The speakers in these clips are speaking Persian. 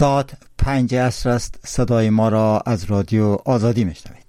ساعت 5 عصر است. صدای ما را از رادیو آزادی میشنوید.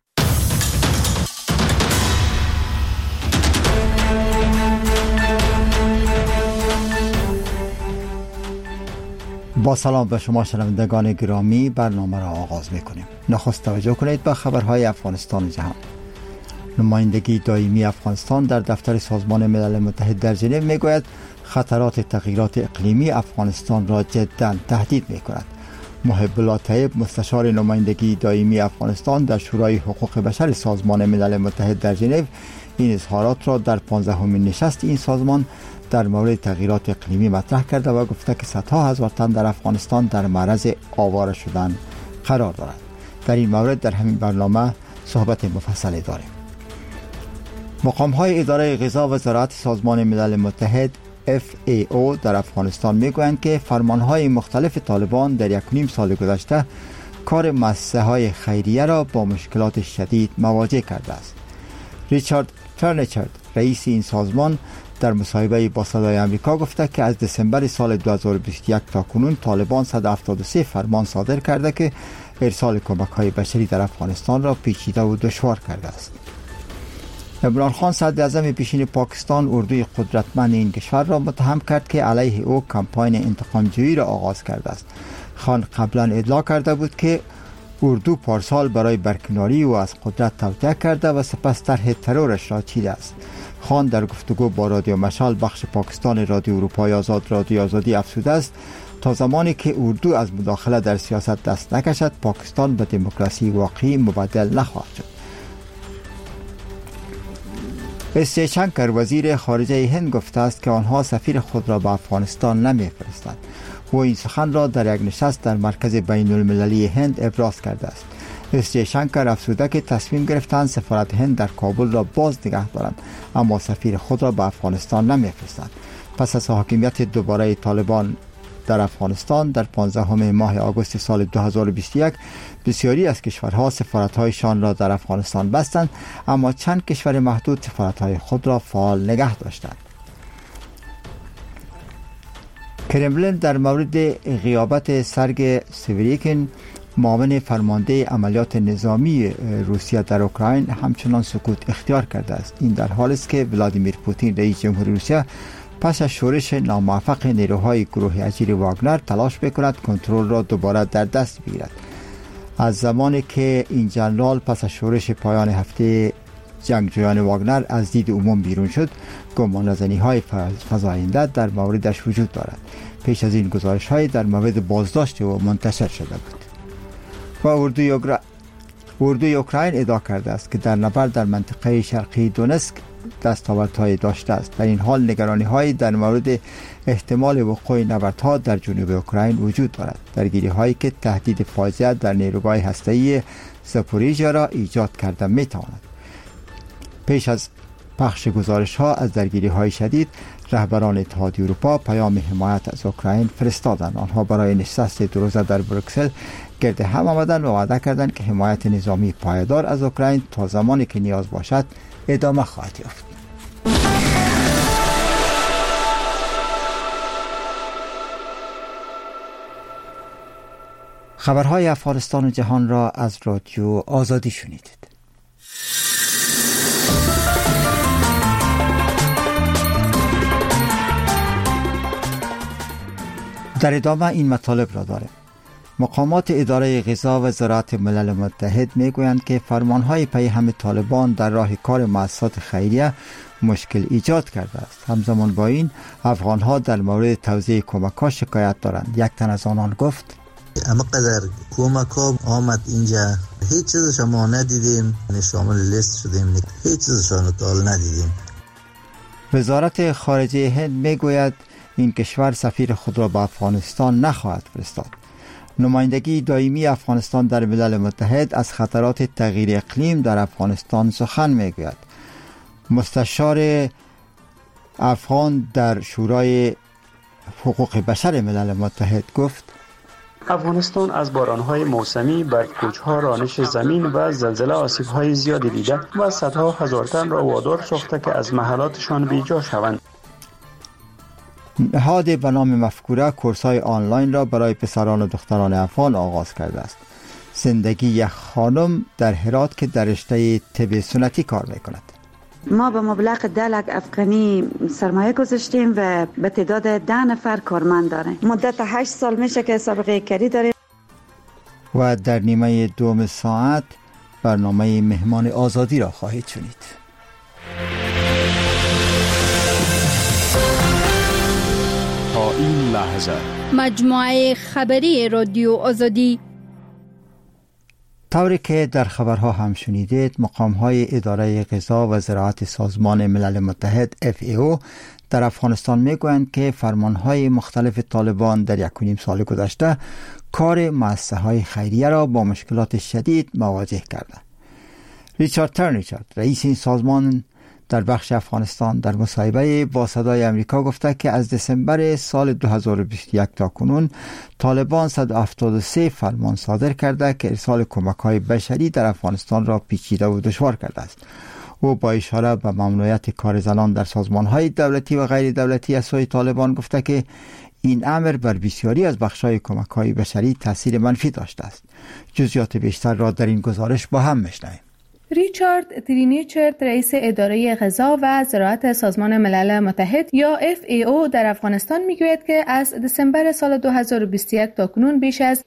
با سلام به شما شنوندگان گرامی، برنامه را آغاز میکنیم. نخست توجه کنید به خبرهای افغانستان و جهان. نمایندگی دائمی افغانستان در دفتر سازمان ملل متحد در ژنو میگوید خطرات تغییرات اقلیمی افغانستان را جداً تهدید میکند. محب الله طیب، مستشار نمایندگی دائمی افغانستان در شورای حقوق بشر سازمان ملل متحد در ژنو، این اظهارات را در 15مین نشست این سازمان در مورد تغییرات اقلیمی مطرح کرده و گفته که صدها هزار تن در افغانستان در معرض آواره شدن قرار دارد. در این مورد در همین برنامه صحبت مفصلی داریم. مقام‌های اداره غذا و زراعت سازمان ملل متحد FAO در افغانستان میگویند که فرمانهای مختلف طالبان در 1.5 سال گذشته کار مؤسسه‌های خیریه را با مشکلات شدید مواجه کرده است. ریچارد ترنچرد، رئیس این سازمان، در مصاحبه با صدای آمریکا گفته که از دسامبر سال 2021 تا کنون طالبان 173 فرمان صادر کرده که ارسال کمک‌های بشری در افغانستان را پیچیده و دشوار کرده است. عمران خان، صدر اعظم پیشین پاکستان، اردوی قدرتمند این کشور را متهم کرد که علیه او کمپاین انتقام‌جویی را آغاز کرده است. خان قبلا ادعا کرده بود که اردو پارسال برای برکناری او از قدرت توطئه کرده و سپس طرح ترورش را چیده است. خان در گفتگو با رادیو مشعل بخش پاکستان رادیو اروپای آزاد رادیو آزادی افزوده است تا زمانی که اردو از مداخله در سیاست دست نکشد پاکستان به دموکراسی واقعی مبدل نخواهد شد. اس جیشنکر، وزیر خارجه هند، گفته است که آنها سفیر خود را به افغانستان نمی‌فرستند. او این سخن را در یک نشست در مرکز بین المللی هند ابراز کرده است. اس جیشنکر افزوده که تصمیم گرفتند سفارت هند در کابل را باز نگه دارند اما سفیر خود را به افغانستان نمی‌فرستند. پس از حاکمیت دوباره طالبان در افغانستان در 15 ماه آگوست سال 2021 بسیاری از کشورها سفارت‌هایشان را در افغانستان بستند اما چند کشور محدود سفارت‌های خود را فعال نگه داشتند. کرملین در مورد غیابت سرگئی سوریکین، معاون فرمانده عملیات نظامی روسیه در اوکراین، همچنان سکوت اختیار کرده است. این در حالی است که ولادیمیر پوتین، رئیس جمهوری روسیه، پس از شورش ناموفق نیروهای گروه اجیر واگنر تلاش می‌کند کنترل را دوباره در دست بگیرد. از زمانی که این جنرال پس از شورش پایان هفته جنگجویان واگنر از دید عموم بیرون شد، گمانه‌زنی‌های فزاینده در موردش وجود دارد. پیش از این گزارش‌های در مورد بازداشت او منتشر شده بود. و اردوی اوکراین ادعا کرده است که در نبرد در منطقه شرقی دونسک دستاوردهای داشته است. در این حال نگرانی‌های در مورد احتمال وقوع نبردها در جنوب اوکراین وجود دارد. درگیری‌هایی که تهدید فاجعه در نیروگاه هسته‌ای زاپوریژیا را ایجاد کرده می‌تواند. پیش از پخش گزارش‌ها از درگیری‌های شدید، رهبران اتحادیه اروپا پیام حمایت از اوکراین فرستادند. آنها برای نشست 2 روزه در بروکسل گرد هم آمدند و وعده کردند که حمایت نظامی پایدار از اوکراین تا زمانی که نیاز باشد ادامه خواهد یافت. خبرهای افغانستان و جهان را از رادیو آزادی شنیدید. در ادامه این مطالب را داریم. مقامات اداره غذا و زراعت ملل متحد میگویند که فرمانهای پیهم طالبان در راه کار مؤسسات خیریه مشکل ایجاد کرده است. همزمان با این افغانها در مورد توزیع کمک‌ها شکایت دارند. یک تن از آنان گفت: اما قدر کمک‌ها آمد اینجا هیچ چیزش ما ندیدیم، شامل لیست شدیم، هیچ چیزشان تا ندیدیم. وزارت خارجه هند میگوید این کشور سفیر خود را به افغانستان نخواهد فرستاد. نمایندگی دائمی افغانستان در ملل متحد از خطرات تغییر اقلیم در افغانستان سخن میگوید. مستشار افغان در شورای حقوق بشر ملل متحد گفت: افغانستان از بارانهای موسمی، برف‌کوچ‌ها، رانش زمین و زلزله آسیب‌های زیادی دیده و صدها هزار تن را وادار ساخته که از محلاتشان بیجا شوند. نهاد به نام مفکوره کورس‌های آنلاین را برای پسران و دختران افغان آغاز کرده است. زندگی یک خانم در هرات که در رشته طب سنتی کار می‌کند. ما به مبلغ 10 لک افغانی سرمایه گذاشتیم و به تعداد 10 نفر کارمند داریم. مدت 8 سال میشه که سابقه کاری داریم. و در نیمه دوم ساعت برنامه مهمان آزادی را خواهید شنید. تا این لحظه مجموعه خبری رادیو آزادی. طوری که در خبرها هم شنیدید، مقام‌های اداره غذا و زراعت سازمان ملل متحد FAO در افغانستان میگویند که فرمانهای مختلف طالبان در 1.5 سال گذشته کار مؤسسه‌های خیریه را با مشکلات شدید مواجه کرده. ریچارد ترنیچارد، رئیس این سازمان در بخش افغانستان، در مصاحبه با صدای امریکا گفته که از دسامبر سال 2021 تا کنون طالبان 173 فرمان صادر کرده که ارسال کمک‌های بشری در افغانستان را پیچیده و دشوار کرده است. او با اشاره به ممنوعیت کار زنان در سازمان‌های دولتی و غیر دولتی از سوی طالبان گفته که این امر بر بسیاری از بخش‌های کمک‌های بشری تاثیر منفی داشته است. جزئیات بیشتر را در این گزارش با هم می‌شنویم. ریچارد ترینیچرد، رئیس اداره غذا و زراعت سازمان ملل متحد یا FAO در افغانستان میگوید که از دسامبر سال 2021 تا کنون بیش از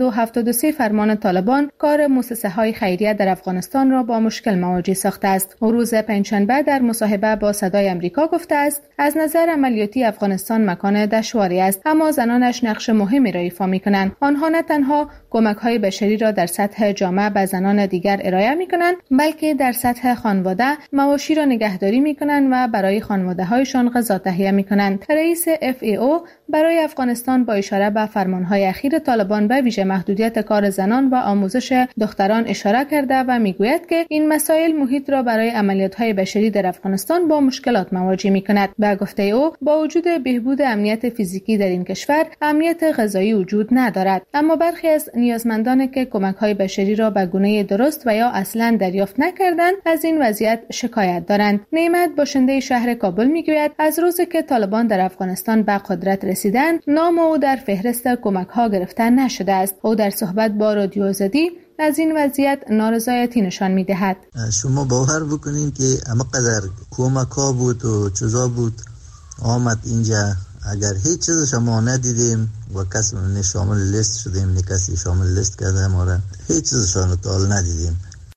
173 فرمان طالبان کار مؤسسه‌های خیریه در افغانستان را با مشکل مواجه ساخته است. او روز پنجشنبه در مصاحبه با صدای امریکا گفته است از نظر عملیاتی افغانستان مکان دشواری است، اما زنانش نقش مهمی را ایفا می‌کنند. آنها نه تنها کمک‌های بشری را در سطح جامعه به زنان دیگر ارائه می‌کنند، بلکه در سطح خانواده مواشی را نگهداری می‌کنند و برای خانواده‌هایشان غذا تهیه می‌کنند. رئیس FAO برای افغانستان با اشاره به فرمان‌های اخیر طالبان به ویژه محدودیت کار زنان و آموزش دختران اشاره کرده و میگوید که این مسائل محیط را برای عملیات‌های بشری در افغانستان با مشکلات مواجه می‌کند. به گفته او، با وجود بهبود امنیت فیزیکی در این کشور، امنیت غذایی وجود ندارد، اما برخی از نیازمندان که کمک‌های بشری را به گونه درست و یا اصلاً دریافت نکردند از این وضعیت شکایت دارند. نعمت باشنده شهر کابل میگوید از روزی که طالبان در افغانستان به قدرت رسیدند، نام او در فهرست کمک‌ها گرفته نشده است. او در صحبت با رادیو آزادی از این وضعیت نارضایتی نشان می‌دهد. شما باور بکنین که همقدر کمک‌ها بود و چیزا بود آمد اینجا، اگر هیچ چیز شما ندیدیم و کسی شامل لیست شدیم، کسی شامل لیست کرده ما را، هیچ چیزشان رو تا ندیدیم.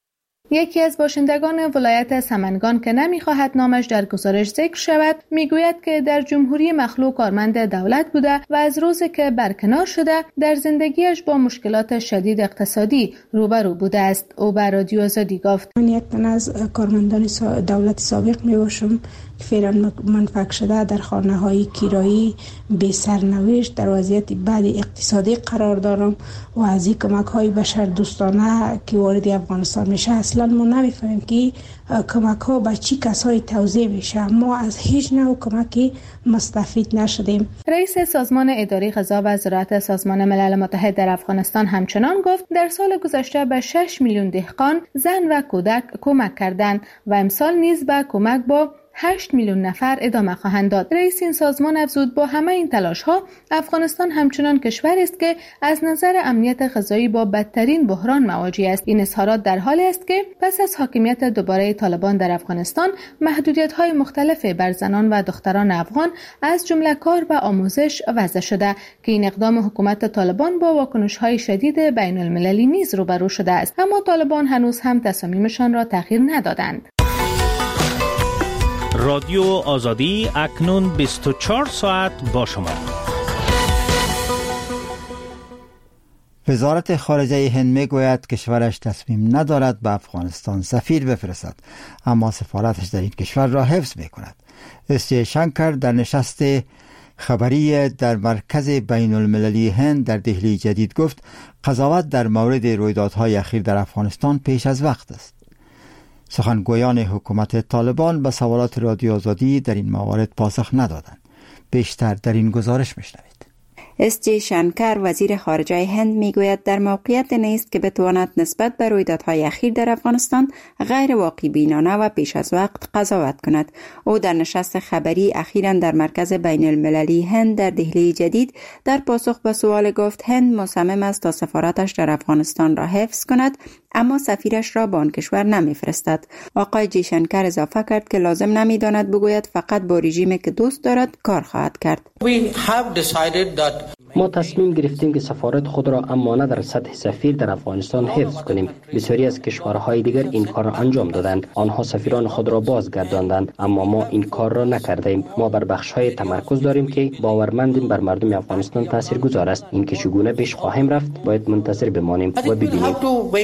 یکی از باشندگان ولایت سمنگان که نمی‌خواهد نامش در گزارش ذکر شود میگوید که در جمهوری مخلوع کارمند دولت بوده و از روزی که برکنار شده در زندگیش با مشکلات شدید اقتصادی روبرو بوده است. او به رادیو آزادی گفت: من یک تن از کارمندان دولت سابق میباشم که فعلا منفک شده در خانه‌های کرایی بی سرنوشت در وضعیت بد اقتصادی قرار دارم و از این کمک‌های بشر دوستانه که وارد افغانستان میشه اصلا ما نمی‌فهمیم که کمک‌ها به چی کسایی توزیع میشه. ما از هیچ نوع کمکی مستفید نشدیم. رئیس سازمان اداره غذا و زراعت سازمان ملل متحد در افغانستان همچنان گفت در سال گذشته به 6 میلیون دهقان، زن و کودک کمک کردند و امسال نیز به کمک با 8 میلیون نفر ادامه خواهند داد. رئیس این سازمان افزود با همه این تلاش‌ها افغانستان همچنان کشوری است که از نظر امنیت غذایی با بدترین بحران مواجه است. این اظهارات در حالی است که پس از حاکمیت دوباره طالبان در افغانستان محدودیت‌های مختلف بر زنان و دختران افغان از جمله کار و آموزش وضع شده که این اقدام حکومت طالبان با واکنش‌های شدید بین‌المللی نیز روبرو شده است. اما طالبان هنوز هم تصامیمشان را تغییر ندادند. رادیو آزادی اکنون 24 ساعت با شما. وزارت خارجه هند میگوید کشورش تصمیم ندارد به افغانستان سفیر بفرستد، اما سفارتش در این کشور را حفظ میکند. اس شنکر در نشست خبری در مرکز بین المللی هند در دهلی جدید گفت قضاوت در مورد رویدادهای اخیر در افغانستان پیش از وقت است. سخنگویان حکومت طالبان به سوالات رادیو آزادی در این موارد پاسخ ندادند. بیشتر در این گزارش میشنوید. اس جی شنکر وزیر خارجه هند میگوید در موقعیت نیست که بتواند نسبت به رویدادهای اخیر در افغانستان غیر واقع بینانه و پیش از وقت قضاوت کند. او در نشست خبری اخیراً در مرکز بین المللی هند در دهلی جدید در پاسخ به سوال گفت هند مصمم است تا سفارتش در افغانستان را حفظ کند، اما سفیرش را به آن کشور نمیفرستد. آقای جی شنکر اضافه کرد که لازم نمیداند بگوید فقط با رژیمی که دوست دارد کار خواهد کرد. ما تصمیم گرفتیم که سفارت خود را امانه در سطح سفیر در افغانستان حفظ کنیم. بسیاری از کشورهای دیگر این کار را انجام دادند. آنها سفیران خود را بازگرداندند، اما ما این کار را نکردیم. ما بر بخش‌های تمرکز داریم که باورمندیم بر مردم افغانستان تاثیرگذار است. این که چگونه پیش خواهیم رفت باید منتظر بمانیم و ببینیم.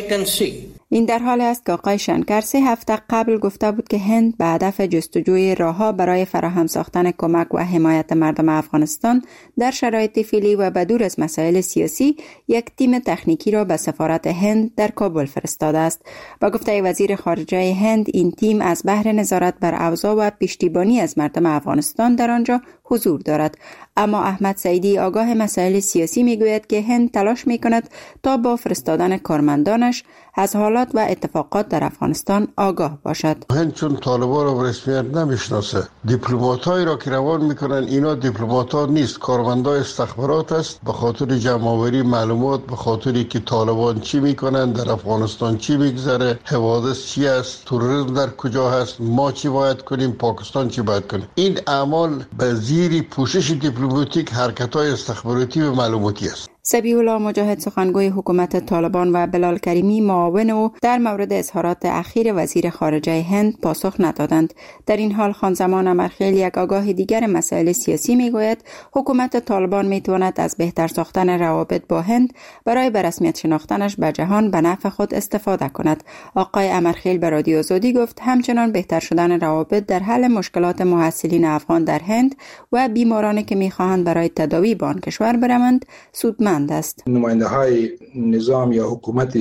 این در حال است که آقای شنکر 3 هفته قبل گفته بود که هند به هدف جستجوی راه‌ها برای فراهم ساختن کمک و حمایت مردم افغانستان در شرایط فعلی و بدور از مسائل سیاسی یک تیم تکنیکی را به سفارت هند در کابل فرستاده است. با گفته وزیر خارجه هند این تیم از بهر نظارت بر اوضاع و پشتیبانی از مردم افغانستان در آنجا حضور دارد. اما احمد سعیدی آگاه مسائل سیاسی میگوید که هند تلاش میکند تا با فرستادن کارمندانش از حالات و اتفاقات در افغانستان آگاه باشد. هند چون طالبان را به رسمیت نمیشناسه، دیپلمات‌هایی را که روان میکنن اینا دیپلمات‌ها نیست، کارمندای استخبارات است. به خاطر جمع‌آوری معلومات، به خاطری که طالبان چی میکنن، در افغانستان چی میگذره، حوادث چی است، تروریسم در کجا هست، ما چی باید کنیم، پاکستان چی باید کنیم. این اعمال به زیر پوشش دیپلماتیک حرکت‌های استخباراتی و معلوماتی است. سبیح الله مجاهد سخنگوی حکومت طالبان و بلال کریمی معاون او در مورد اظهارات اخیر وزیر خارجه هند پاسخ ندادند. در این حال خانزمان امرخیل یک آگاه دیگر مسائل سیاسی میگوید حکومت طالبان میتواند از بهتر ساختن روابط با هند برای به رسمیت شناختنش به جهان به نفع خود استفاده کند. آقای امرخیل به رادیو آزادی گفت همچنان بهتر شدن روابط در حل مشکلات محصلین افغان در هند و بیمارانی که میخواهند برای تداوی به آن کشور بروند سودمند است. نماینده های نظام یا حکومت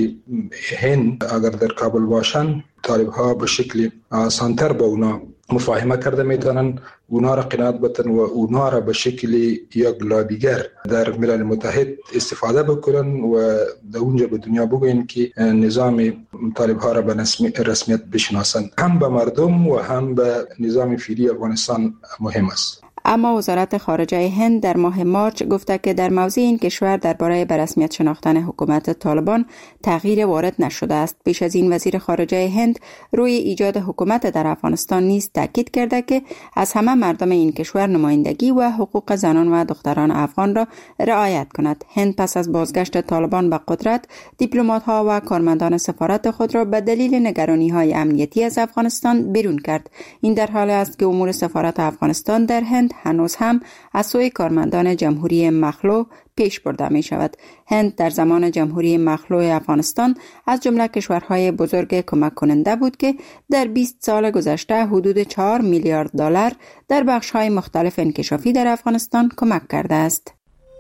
هند اگر در کابل باشند، طالب ها به شکل آسانتر با اونا مفاهمه کرده میتونن، اونا را قناعت بتن و اونا را به شکل یک لابیگر در ملل متحد استفاده بکنن و در اونجا به دنیا بگوین که نظام طالب ها را به رسمیت بشناسن. هم به مردم و هم به نظام فعلی افغانستان مهم است. اما وزارت خارجه هند در ماه مارچ گفته که در موضوع این کشور درباره به رسمیت شناختن حکومت طالبان تغییر وارد نشده است. پیش از این وزیر خارجه هند روی ایجاد حکومت در افغانستان نیز تاکید کرده که از همه مردم این کشور نمایندگی و حقوق زنان و دختران افغان را رعایت کند. هند پس از بازگشت طالبان به قدرت دیپلمات‌ها و کارمندان سفارت خود را به دلیل نگرانی‌های امنیتی از افغانستان بیرون کرد. این در حالی است که امور سفارت افغانستان در هند هنوز هم از سوی کارمندان جمهوری مخلوع پیش برده می شود. هند در زمان جمهوری مخلوع افغانستان از جمله کشورهای بزرگ کمک کننده بود که در 20 سال گذشته حدود 4 میلیارد دلار در بخش‌های مختلف انکشافی در افغانستان کمک کرده است.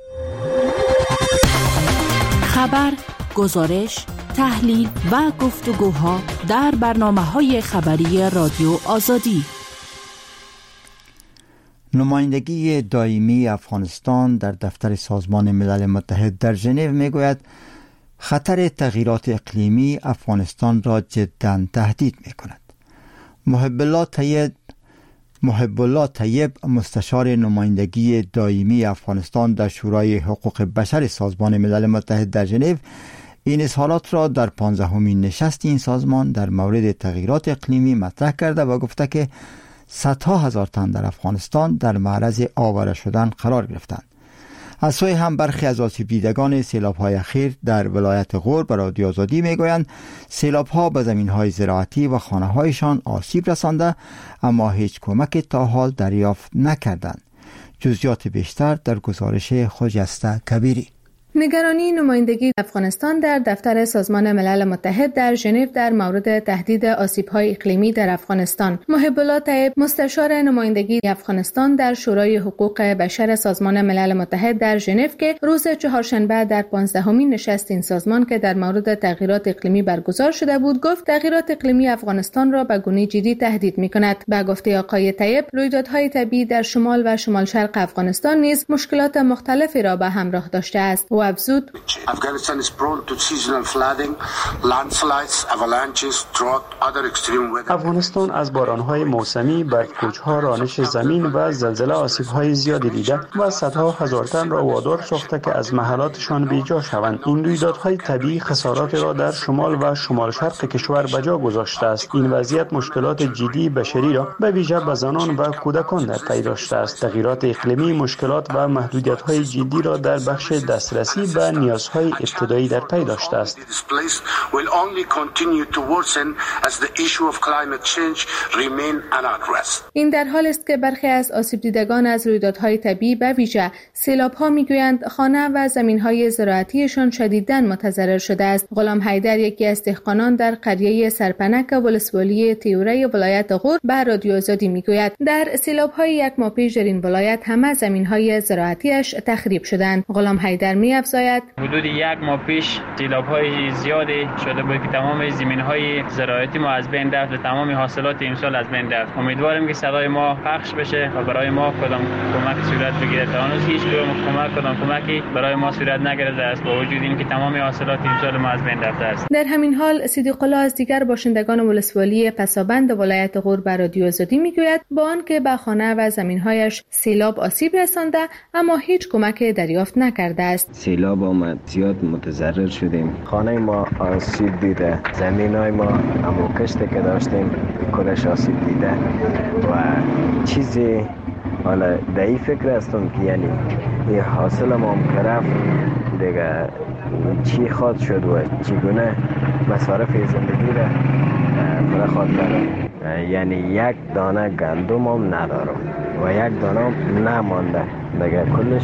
خبر، گزارش، تحلیل و گفتگوها در برنامه‌های خبری رادیو آزادی. نمایندگی دائمی افغانستان در دفتر سازمان ملل متحد در ژنو میگوید خطر تغییرات اقلیمی افغانستان را جداً تهدید میکند. محب الله طیب مستشار نمایندگی دائمی افغانستان در شورای حقوق بشر سازمان ملل متحد در ژنو این اظهارات را در 15مین نشست این سازمان در مورد تغییرات اقلیمی مطرح کرده و گفته که صدها هزار تن در افغانستان در معرض آواره شدن قرار گرفتند. از سوی هم برخی از آسیب دیدگان سیلاب‌های اخیر در ولایت غور به رادیو آزادی میگویند سیلاب‌ها به زمین‌های زراعتی و خانه‌هایشان آسیب رسانده اما هیچ کمک تا حال دریافت نکردند. جزئیات بیشتر در گزارش خجسته کبیری. نگرانی نمایندگی افغانستان در دفتر سازمان ملل متحد در ژنو در مورد تهدید آسیب‌های اقلیمی در افغانستان. محب الله طیب، مستشار نمایندگی افغانستان در شورای حقوق بشر سازمان ملل متحد در ژنو که روز چهارشنبه در 15مین نشست این سازمان که در مورد تغییرات اقلیمی برگزار شده بود، گفت تغییرات اقلیمی افغانستان را به گونه جدی تهدید می‌کند. به گفته آقای طیب، رویدادهای طبیعی در شمال و شمال شرق افغانستان نیز مشکلات مختلفی را به همراه داشته است. و افزود افغانستان از بارانهای موسمی، برف‌کوچ‌ها، رانش زمین و زلزله آسیب‌های زیادی دیده و صدها هزار تن را وادار ساخته که از محلاتشان بیجا شوند. این رویدادهای طبیعی خسارات را در شمال و شمال شرق کشور بجا گذاشته است. این وضعیت مشکلات جدی بشری را به ویژه به زنان و کودکان در پی داشته است. تغییرات اقلیمی مشکلات و محدودیت‌های جدی را در بخش دسترسی به نیازهای ابتدایی در پی داشته است. این در حال است که برخی از آسیب دیدگان از رویدادهای طبیعی به ویژه سیلاب‌ها میگویند خانه و زمین‌های زراعتیشان شدیداً متضرر شده است. غلام حیدر، یکی از دهقانان در قریه سرپنک ولسوالی تیوره ولایت غور، به رادیو آزادی میگوید در سیلاب‌های یک ماه پیش در این ولایت همه زمین‌های زراعتیش تخریب شدند. غلام حیدر می‌افزاید حدود یک ماه پیش سیلاب‌های زیادی شده بود که تمام زمین‌های زراعتی ما از بین رفت و تمام حاصلات امسال از بین رفت. امیدوارم که صدای ما پخش بشه و برای ما کدام کمک صورت بگیره. تا هنوز هیچ کمکی برای ما صورت نگرفته است با وجود اینکه تمام حاصلات امسال ما از بین رفته است. در همین حال صدیق الله از دیگر باشندگان ولسوالی پسابند ولایت غور به رادیو آزادی میگوید با آنکه به خانه و زمین‌هایش سیلاب آسیب رسانده اما هیچ کمک دریافت نکرده است. سیلاب آمد، زیاد متضرر شدیم. خانه ما آسیب دیده، زمین‌های ما همون کشتی که داشتیم کلش آسیب دیده و چیزی حالا در این فکر هستم که یعنی این حاصل ما هم کرف دیگه چی خواد شد و چگونه مصارف زندگی را برخواد دارم. یعنی یک دانه گندم هم ندارم و یک دانه هم نمانده دیگه کلش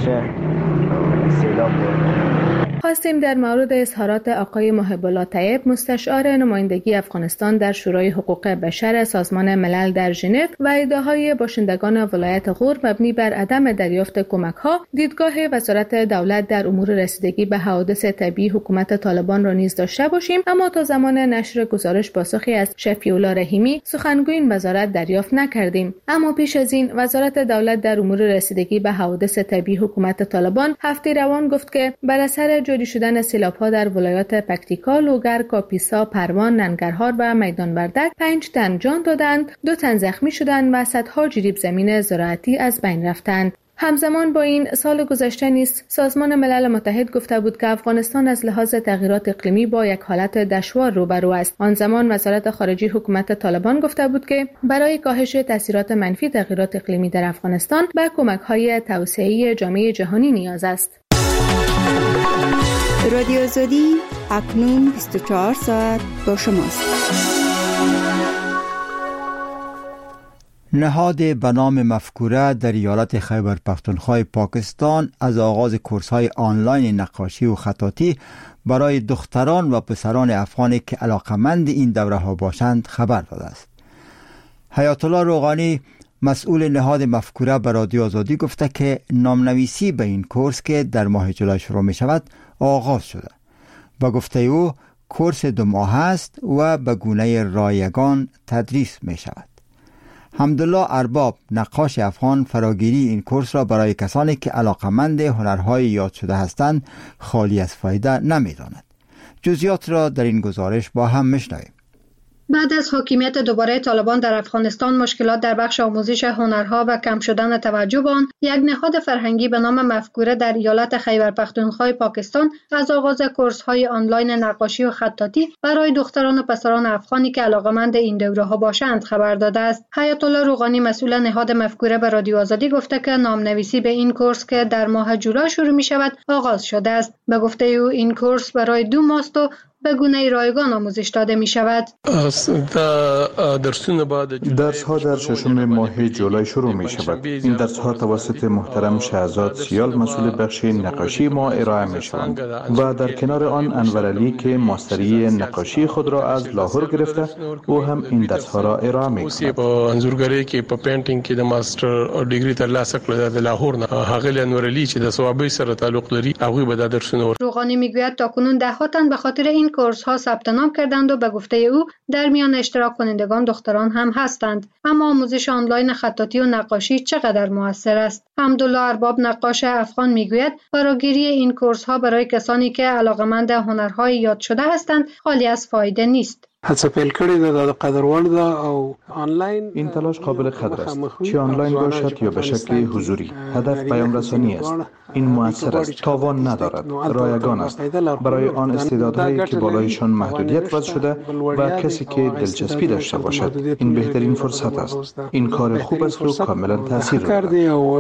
سیلاب بود. خواستیم در مورد اظهارات آقای محب الله طیب، مستشار نمایندگی افغانستان در شورای حقوق بشر سازمان ملل در ژنو و ادعاهای باشندگان ولایت غور مبنی بر عدم دریافت کمک‌ها، دیدگاه وزارت دولت در امور رسیدگی به حوادث طبیعی حکومت طالبان را نیز داشته باشیم، اما تا زمان نشر گزارش پاسخی از شفیع الله رحیمی، سخنگوی این وزارت دریافت نکردیم. اما پیش از این وزارت دولت در امور رسیدگی به حوادث طبیعی حکومت طالبان هفته روان گفت که بر اثر جاری شدن سیلاب‌ها در ولایات پکتیکا، لوگر، کاپیسا، پروان، ننگرهار و میدان وردک 5 تن جان دادند، 2 تن زخمی شدند و صدها جریب زمین زراعتی از بین رفتند. همزمان با این سال گذشته نیز سازمان ملل متحد گفته بود که افغانستان از لحاظ تغییرات اقلیمی با یک حالت دشوار روبرو است. آن زمان وزارت خارجه حکومت طالبان گفته بود که برای کاهش تاثیرات منفی تغییرات اقلیمی در افغانستان به کمک‌های توسعه‌ای جامعه جهانی نیاز است. رادیو آزادی اکنون 24 ساعت با شماست. نهاد به نام مفکوره در ایالت خیبر پختونخوا پاکستان از آغاز کورس‌های آنلاین نقاشی و خطاطی برای دختران و پسران افغانی که علاقمند این دوره‌ها باشند خبر داده است. حیات الله روغانی مسئول نهاد مفکوره به رادیو آزادی گفته که نامنویسی به این کورس که در ماه جولای شروع می شود آغاز شده. با گفته او کورس 2 ماه است و به گونه رایگان تدریس می شود. حمدالله ارباب نقاش افغان فراگیری این کورس را برای کسانی که علاقمند هنرهای یاد شده هستند خالی از فایده نمی داند. جزئیات را در این گزارش با هم میشنویم. بعد از حاکمیت دوباره طالبان در افغانستان، مشکلات در بخش آموزش هنرها و کم شدن توجه به آن، یک نهاد فرهنگی به نام مفکوره در ایالت خیبر پختونخوا پاکستان از آغاز کورس‌های آنلاین نقاشی و خطاطی برای دختران و پسران افغانی که علاقه‌مند این دوره‌ها باشند خبر داده است. حیات الله روغانی مسئول نهاد مفکوره به رادیو آزادی گفته که نامنویسی به این کورس که در ماه جولای شروع می‌شود آغاز شده است. به گفته او این کورس برای 2 ماه است و به گونه رایگان آموزش داده می شود. درس ها در ششم ماه جولای شروع می شود. این درس ها توسط محترم شهزاد سیال مسئول بخش نقاشی ما ارائه می شوند و در کنار آن انور علی که ماستری نقاشی خود را از لاهور گرفته او هم این درس ها را ارائه می کند. انځورګری کې په پینټینګ کې د ماستر ډیګري ترلاسه کړل د لاهور نه هغه انور علی چې د ثوابي سره تعلق لري هغه به د درسونه. روغانی میگوید تاکنون ده‌ها تن به خاطر این کورس ها ثبت نام کردند و به گفته او در میان اشتراک کنندگان دختران هم هستند. اما آموزش آنلاین خطاطی و نقاشی چقدر موثر است؟ حمدالله ارباب نقاش افغان میگوید فراگیری این کورس ها برای کسانی که علاقمند هنرهای یاد شده هستند خالی از فایده نیست. این تلاش قابل قدر است، چه آنلاین باشد یا به شکل حضوری. هدف پیام رسانی است. این مؤثر است، تاوان ندارد، رایگان است برای آن استعدادهایی که بالایشان محدودیت وضع شده و کسی که دلچسپی داشته باشد. این بهترین فرصت است. این کار خوب است و کاملا تاثیر دارد.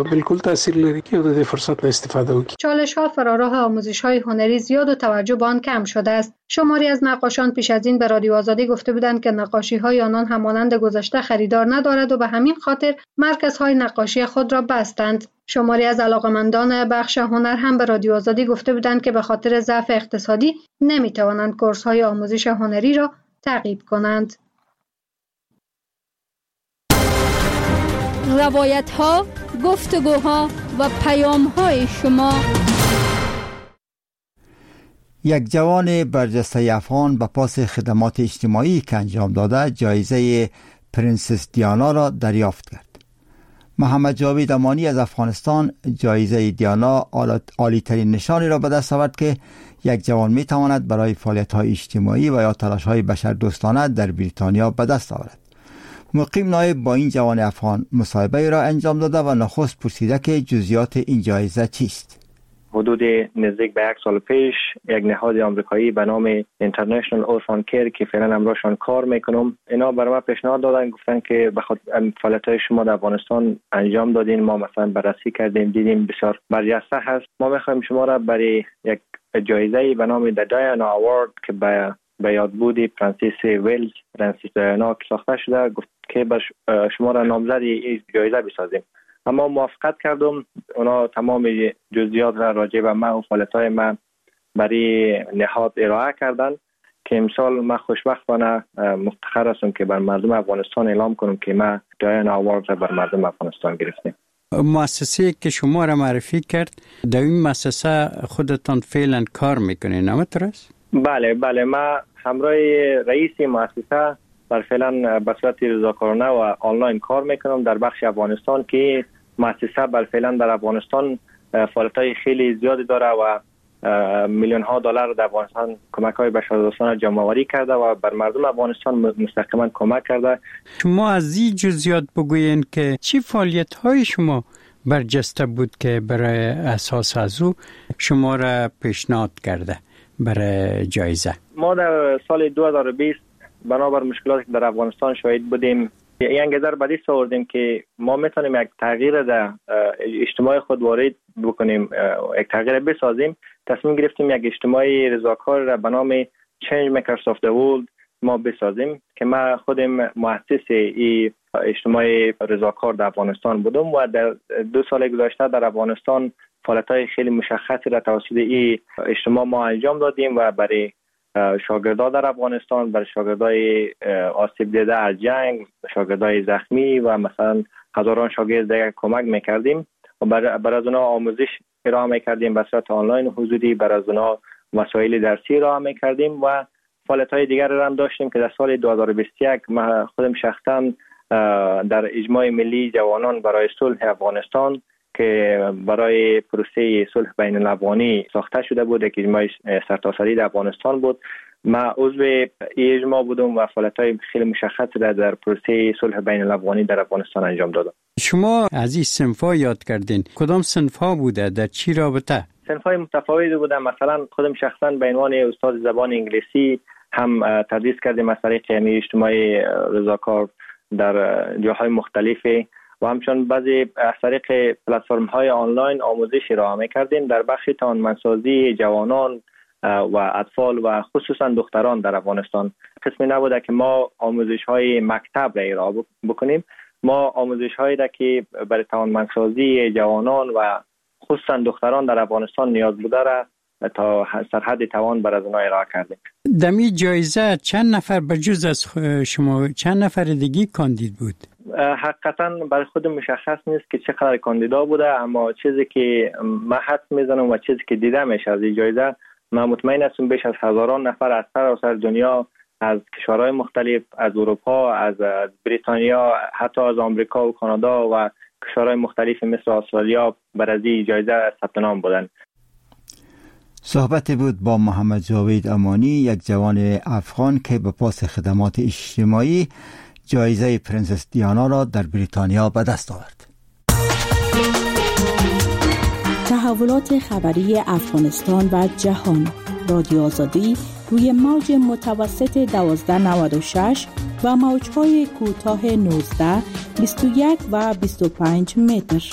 چالش‌ها فراراه آموزش‌های هنری زیاد و توجه به آن کم شده است. شماری از نقاشان پیش از این به رادیو آزادی گفته بودند که نقاشی‌های آنان همانند گذشته خریدار ندارد و به همین خاطر مرکزهای نقاشی خود را بستند. شماری از علاقمندان بخش هنر هم به رادیو آزادی گفته بودند که به خاطر ضعف اقتصادی نمی‌توانند کورس‌های آموزش هنری را تعقیب کنند. روایت‌ها، گفتگوها و پیام‌های شما. یک جوان برجسته افغان به پاس خدمات اجتماعی که انجام داده جایزه پرنسس دیانا را دریافت کرد. محمد جاوید امانی از افغانستان جایزه دیانا عالی‌ترین نشانی را به دست آورد که یک جوان می تواند برای فعالیت‌های اجتماعی و یا تلاش‌های بشردوستانه در بریتانیا به دست آورد. مقیم نایب با این جوان افغان مصاحبه را انجام داده و نخست پرسیده که جزئیات این جایزه چیست. حدود نزدیک به 1 سال پیش یک نهاد آمریکایی به نام International Orphan Care که فعلا همراهشان کار میکنم، اینا برای من پیشنهاد دادن، گفتن که بخاطر فعالیت‌های شما در افغانستان انجام دادین، ما مثلا بررسی کردیم دیدیم بسیار برجسته هست، ما میخوایم شما را برای یک جایزه به نام The Diana Award که به یادبود پرنسس ویلز پرنسس دیانا که ساخته شده، گفت که شما را نامزد این جایزه بسازیم. اما موافقت کردم. اونا تمام جزئیات را راجع به من و فعالیت‌های من برای نهاد ارائه کردن که امسال من خوشبختانه مفتخر هستم که بر مردم افغانستان اعلام کنم که من دیانا اوارد را بر مردم افغانستان گرفتم. مؤسسه که شما را معرفی کرد در این مؤسسه خودتان فعلا کار میکنین، همینطور است؟ بله من همراه رئیس مؤسسه بر فعلا به صورت رضاکارانه و آنلاین کار میکنم در بخش افغانستان که مؤسسه بر فعلا در افغانستان فعالیت‌های خیلی زیادی داره و میلیون ها دلار در افغانستان کمک‌های بشردوستانه جمع‌آوری کرده و بر مردم افغانستان مستقیما کمک کرده. شما از این جزئیات بگوین که چی فعالیت‌های شما برجسته بود که برای اساس از او شما را پیشنهاد کرده برای جایزه؟ ما در سال 2020 بنابر مشکلاتی که در افغانستان شاهد بودیم یک انگیزه رو بدیست آوردیم که ما میتونیم یک تغییر در اجتماع خود وارد بکنیم، یک تغییر بسازیم. تصمیم گرفتیم یک اجتماعی رضاکار را به نام Change Makers of the World ما بسازیم که من خودم مؤسس این اجتماع رضاکار در افغانستان بودم و در 2 سال گذشته در افغانستان فعالیت‌های خیلی مشخصی را توسط این اجتماع ما انجام دادیم و برای شاگردان در افغانستان، برای شاگردای آسیب دیده از جنگ، شاگردای زخمی و مثلا هزاران شاگرد دیگر کمک میکردیم و برای از اونها آموزش ارائه میکردیم به صورت آنلاین و حضوری، برای از اونها مسائل درسی ارائه میکردیم و فعالیت‌های دیگر را هم داشتیم که در سال 2021 من خودم شخصا در اجماع ملی جوانان برای صلح افغانستان که برای پروسه صلح بین الافغانی ساخته شده بود، یک اجماع سرتاسری در افغانستان بود. من عضو این اجماع بودم و فعالیت‌های خیلی مشخصی را در پروسه صلح بین الافغانی در افغانستان انجام دادم. شما از این صنف‌ها یاد کردین، کدام صنف‌ها بوده، در چی رابطه؟ صنف‌های متفاوتی بوده. مثلا خودم شخصا به عنوان استاد زبان انگلیسی هم تدریس کردیم از طریق اجتماع رضاکار در جاهای مختلفی و همچنین بعضی از طریق پلتفرم‌های آنلاین آموزش ارائه می‌کردیم. در بخش توانمندسازی جوانان و اطفال و خصوصا دختران در افغانستان. قسمی نبوده که ما آموزش های مکتب را ارائه بکنیم. ما آموزش هایی را که برای توانمندسازی جوانان و خصوصا دختران در افغانستان نیاز بوده را تا سرحد توان بر از اونها ارائه کردیم. دمی جایزه چند نفر بجز از شما چند نفر دیگه کاندید بود؟ حقیقتا برای خود مشخص نیست که چقدر کاندیدا بوده، اما چیزی که من حدس میزنم و چیزی که دیده میشه از این جایزه، من مطمئن هستم بیش از هزاران نفر از سراسر دنیا، از کشورهای مختلف، از اروپا، از بریتانیا، حتی از آمریکا و کانادا و کشورهای مختلف مثل استرالیا برای این جایزه ثبت نام بودند. صحبت بود با محمد جاوید امانی، یک جوان افغان که به پاس خدمات اجتماعی جایزه پرنسس دیانا را در بریتانیا به دست آورد. تحولات خبری افغانستان و جهان. رادیو آزادی روی موج متوسط 1296 و موج‌های کوتاه 19، 21 و 25 متر.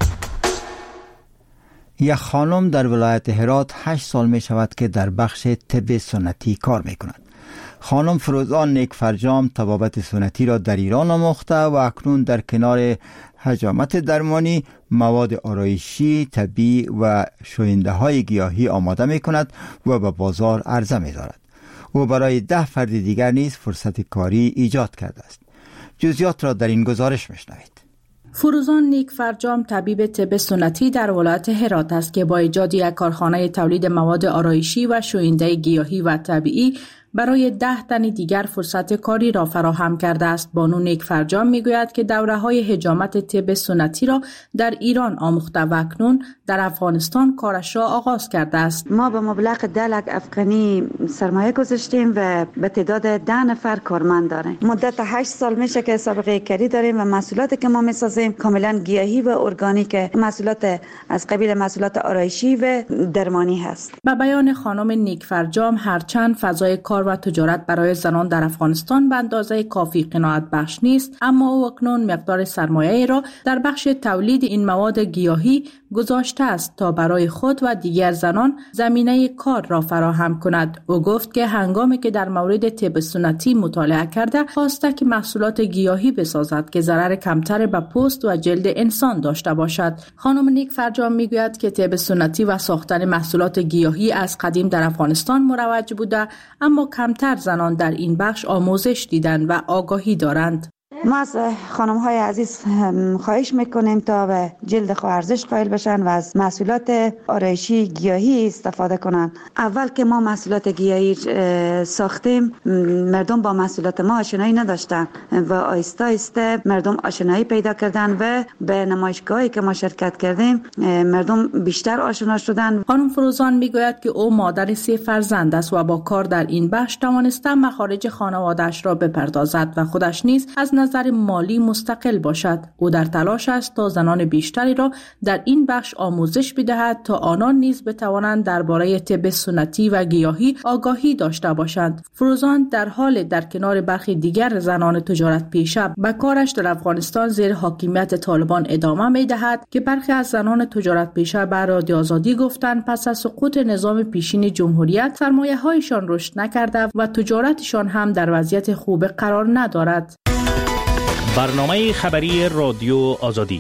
یک خانم در ولایت هرات 8 سال می شود که در بخش طب سنتی کار می کند. خانم فروزان نیک فرجام طبابت سنتی را در ایران آموخته و اکنون در کنار حجامت درمانی مواد آرایشی، طبی و شوینده های گیاهی آماده می کند و به بازار عرضه می دارد. او برای 10 فرد دیگر نیز فرصت کاری ایجاد کرده است. جزئیات را در این گزارش میشنوید. فروزان نیک فرجام طبیب طب سنتی در ولایت هرات است که با ایجاد یک کارخانه تولید مواد آرایشی و شوینده گیاهی و طبیعی برای 10 تن دیگر فرصت کاری را فراهم کرده است. بانو نیک فرجام میگوید که دوره‌های حجامت طب سنتی را در ایران آموخته و اکنون در افغانستان کارش را آغاز کرده است. ما به مبلغ 10 لک افغانی سرمایه گذاشتیم و به تعداد 10 نفر کارمند داریم. مدت 8 سال میشه که سابقه کاری داریم و محصولاتی که ما میسازیم کاملا گیاهی و ارگانیک، محصولات از قبیل محصولات آرایشی و درمانی هست. به بیان خانم نیک فرجام، هرچند فضای کار و تجارت برای زنان در افغانستان به اندازه کافی قناعت بخش نیست، اما او اکنون مقدار سرمایه را در بخش تولید این مواد گیاهی گذاشته است تا برای خود و دیگر زنان زمینه کار را فراهم کند. او گفت که هنگامی که در مورد طب سنتی مطالعه کرده، خواسته که محصولات گیاهی بسازد که ضرر کمتر به پوست و جلد انسان داشته باشد. خانم نیک فرجام میگوید که طب سنتی و ساختن محصولات گیاهی از قدیم در افغانستان مروج بوده، اما کمتر زنان در این بخش آموزش دیدند و آگاهی دارند. ما از خانم های عزیز خواهش میکنیم تا به جلد خود ارزش قائل بشن و از محصولات آرایشی گیاهی استفاده کنن. اول که ما محصولات گیاهی ساختیم، مردم با محصولات ما آشنایی نداشتن و آهسته آهسته مردم آشنایی پیدا کردن و به نمایشگاهی که ما شرکت کردیم مردم بیشتر آشنا شدن. خانم فروزان میگوید که او مادر 3 فرزند است و با کار در این بخش توانسته مخارج خانواده‌اش را بپردازد و خودش نیز از نظر مالی مستقل باشد. او در تلاش است تا زنان بیشتری را در این بخش آموزش بدهد تا آنان نیز بتوانند درباره طب سنتی و گیاهی آگاهی داشته باشند. فروزان در حال در کنار برخی دیگر زنان تجارت پیشه به کارش در افغانستان زیر حاکمیت طالبان ادامه می‌دهد که برخی از زنان تجارت پیشه به رادیو آزادی گفتند پس از سقوط نظام پیشین جمهوریت سرمایه‌هایشان رشد نکرده و تجارتشان هم در وضعیت خوب قرار ندارد. برنامه خبری رادیو آزادی.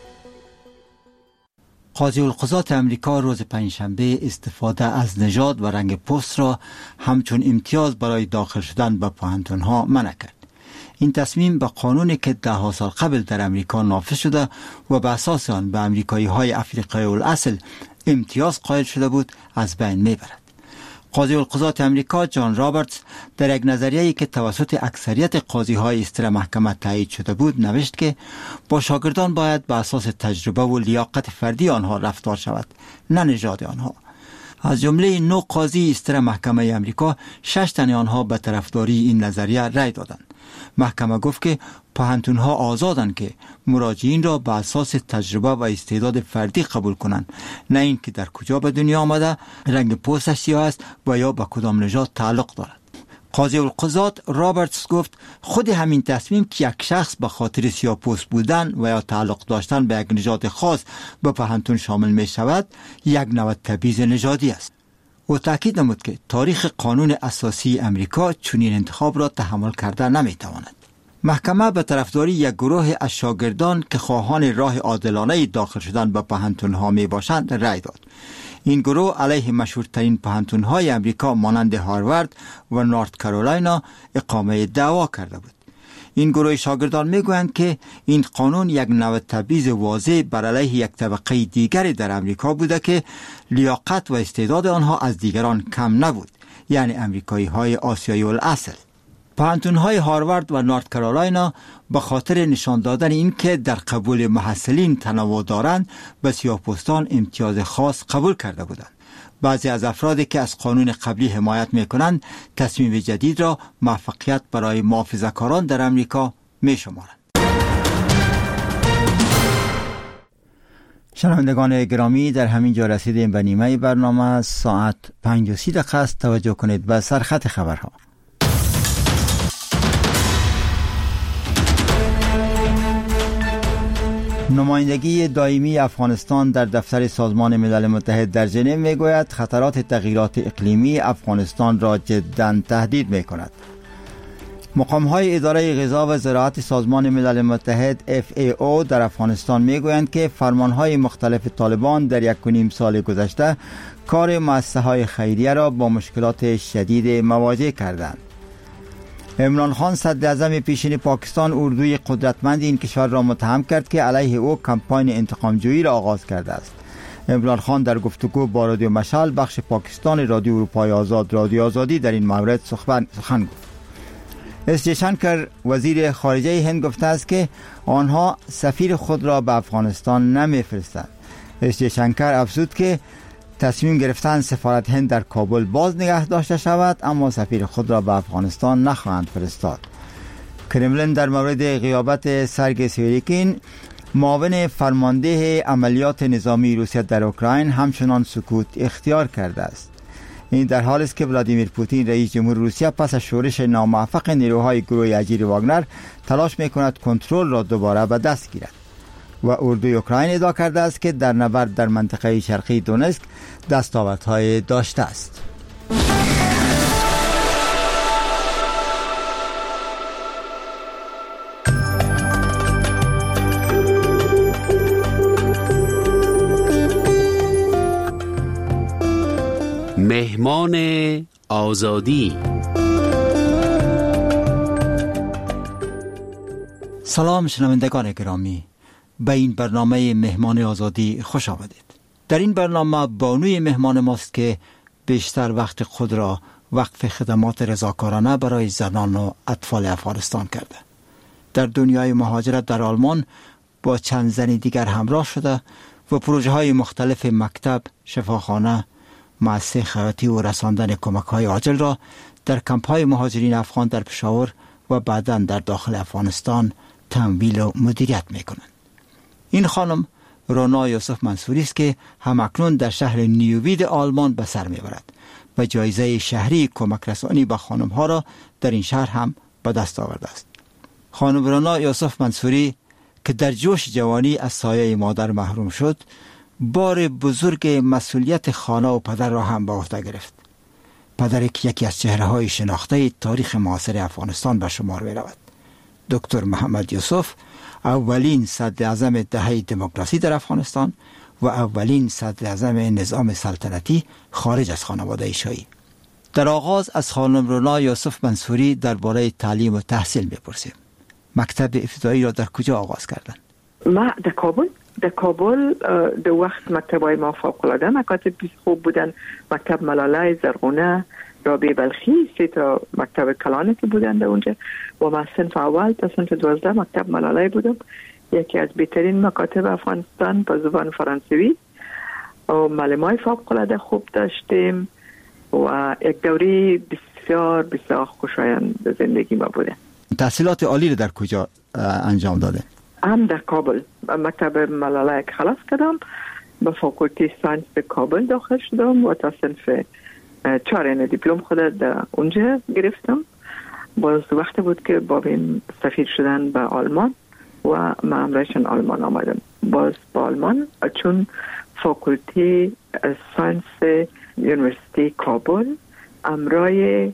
قاضی القضات امریکا روز پنجشنبه استفاده از نژاد و رنگ پوست را همچون امتیاز برای داخل شدن به پوهنتون‌ها منع کرد. این تصمیم به قانونی که 10 سال قبل در امریکا نافذ شده و به اساس آن به امریکایی‌های افریقایی الاصل امتیاز قائل شده بود از بین میبرد. قاضی القضات امریکا جان رابرتس در یک نظریه‌ای که توسط اکثریت قاضی‌های استر محکمه تایید شده بود نوشت که با شاگردان باید به اساس تجربه و لیاقت فردی آنها رفتار شود، نه نژاد آنها. از جمله 9 قاضی استر محکمه امریکا 6 تن آنها به طرفداری این نظریه رأی دادند. محکمه گفت که پوهنتون‌ها آزادند که مراجعین را به اساس تجربه و استعداد فردی قبول کنند، نه اینکه در کجا به دنیا آمده، رنگ پوستش سیاه است و یا به کدام نژاد تعلق دارد. قاضی القضات رابرتس گفت خود همین تصمیم که یک شخص به خاطر سیاه‌پوست بودن و یا تعلق داشتن به یک نژاد خاص به پوهنتون شامل می شود، یک نوع تبعیض نژادی است. او تاکید نمود که تاریخ قانون اساسی امریکا چنین انتخاب را تحمل کرده نمیتواند. محکمه به طرفداری یک گروه از شاگردان که خواهان راه عادلانه داخل شدن به پانتون‌ها می باشند رأی داد. این گروه علیه مشهورترین پانتون‌های امریکا مانند هاروارد و نورت کارولاینا اقامه دعوا کرده بود. این گروه شاگردان میگویند که این قانون یک نوع تبعیض واضح بر علیه یک طبقه دیگری در امریکا بوده که لیاقت و استعداد آنها از دیگران کم نبود، یعنی امریکایی‌های آسیایی الاصل. پانتون‌های هاروارد و نورت کارولاینا به خاطر نشان دادن این که در قبول محصلین تنوع دارند به سیاه‌پوستان امتیاز خاص قبول کرده بودند. بعضی از افرادی که از قانون قبلی حمایت می‌کنند تصمیم جدید را موفقیت برای محافظه‌کاران در امریکا می‌شمارند. شنوندگان گرامی، در همین جا رسیدیم به نیمه برنامه. ساعت 5:30 است. توجه کنید به سرخط خبرها. نمایندگی دائمی افغانستان در دفتر سازمان ملل متحد در ژنو میگوید خطرات تغییرات اقلیمی افغانستان را جداً تهدید میکند. مقام‌های اداره غذا و زراعت سازمان ملل متحد FAO در افغانستان میگویند که فرمانهای مختلف طالبان در 1.5 سال گذشته کار مؤسسه‌های خیریه را با مشکلات شدید مواجه کردند. عمران خان صدراعظم پیشین پاکستان اردوی قدرتمند این کشور را متهم کرد که علیه او کمپاین انتقام‌جویی را آغاز کرده است. عمران خان در گفتگو با رادیو مشعل بخش پاکستان رادیو اروپای آزاد رادیو آزادی در این مورد سخن گفت. اس جیشنکر وزیر خارجه هند گفته است که آنها سفیر خود را به افغانستان نمی‌فرستند. اس جیشنکر افزود که تصمیم گرفتن سفارت هند در کابل باز نگه داشته شود، اما سفیر خود را به افغانستان نخواهند فرستاد. کرملین در مورد غیابت سرگئی سویریکین معاون فرمانده عملیات نظامی روسیه در اوکراین همچنان سکوت اختیار کرده است. این در حالی است که ولادیمیر پوتین رئیس جمهور روسیه پس از شورش ناموفق نیروهای گروه اجیر واگنر تلاش می‌کند کنترل را دوباره به دست گیرد. و اردوی اوکراین ادعا کرده است که در نبرد در منطقه شرقی دونسک دستاوردهای داشته است. مهمان آزادی. سلام شنوندگان گرامی، به این برنامه مهمان آزادی خوش آمدید. در این برنامه بانوی مهمان ماست که بیشتر وقت خود را وقف خدمات رضاکارانه برای زنان و اطفال افغانستان کرده. در دنیای مهاجرت در آلمان با چند زن دیگر همراه شده و پروژه های مختلف مکتب، شفاخانه، مؤسسه خیاطی و رساندن کمک های عاجل را در کمپ های مهاجرین افغان در پشاور و بعداً در داخل افغانستان تمویل و مدیریت می کنند. این خانم رونا یوسف منصوری است که همکنون در شهر نیووید آلمان به سر میبرد و جایزه شهری کمک رسانی به خانم ها را در این شهر هم به دست آورده است. خانم رونا یوسف منصوری که در جوش جوانی از سایه مادر محروم شد، بار بزرگ مسئولیت خانه و پدر را هم به عهده گرفت. پدری که یکی از چهره‌های شناخته تاریخ معاصر افغانستان به شمار می‌رود. دکتر محمد یوسف اولین صدراعظم دهه دموکراسی در افغانستان و اولین صدراعظم نظام سلطنتی خارج از خانواده شاهی. در آغاز از خانم رونا یوسف منصوری درباره تعلیم و تحصیل می‌پرسیم. مکتب ابتدایی را در کجا آغاز کردند؟ ما در کابل در وقت مکتب‌های ما فوق‌العاده مکاتب خوب بودن. مکتب ملاله، زرغونه، رابعه بلخی، 3 تا مکتب کلانه که بودن در اونجا و من صنف اول تا صنف 12 مکتب ملاله بودم. یکی از بهترین مکاتب افغانستان با زبان فرانسوی و معلمای فوق‌العاده خوب داشتیم و یک دوره بسیار بسیار خوشایند زندگی ما بوده. تحصیلات عالی در کجا انجام داده؟ هم در کابل مکتب ملاله که خلاص کردم، به فاکولته ساینس به کابل داخل شدم و تا صنف 4 دیپلم خود در اونجا گرفتم. باز وقت بود که بابیم سفیر شدن به آلمان و من امرشن آلمان آمدم. باز با آلمان چون فاکولته ساینس یونیورسیتی کابل امرای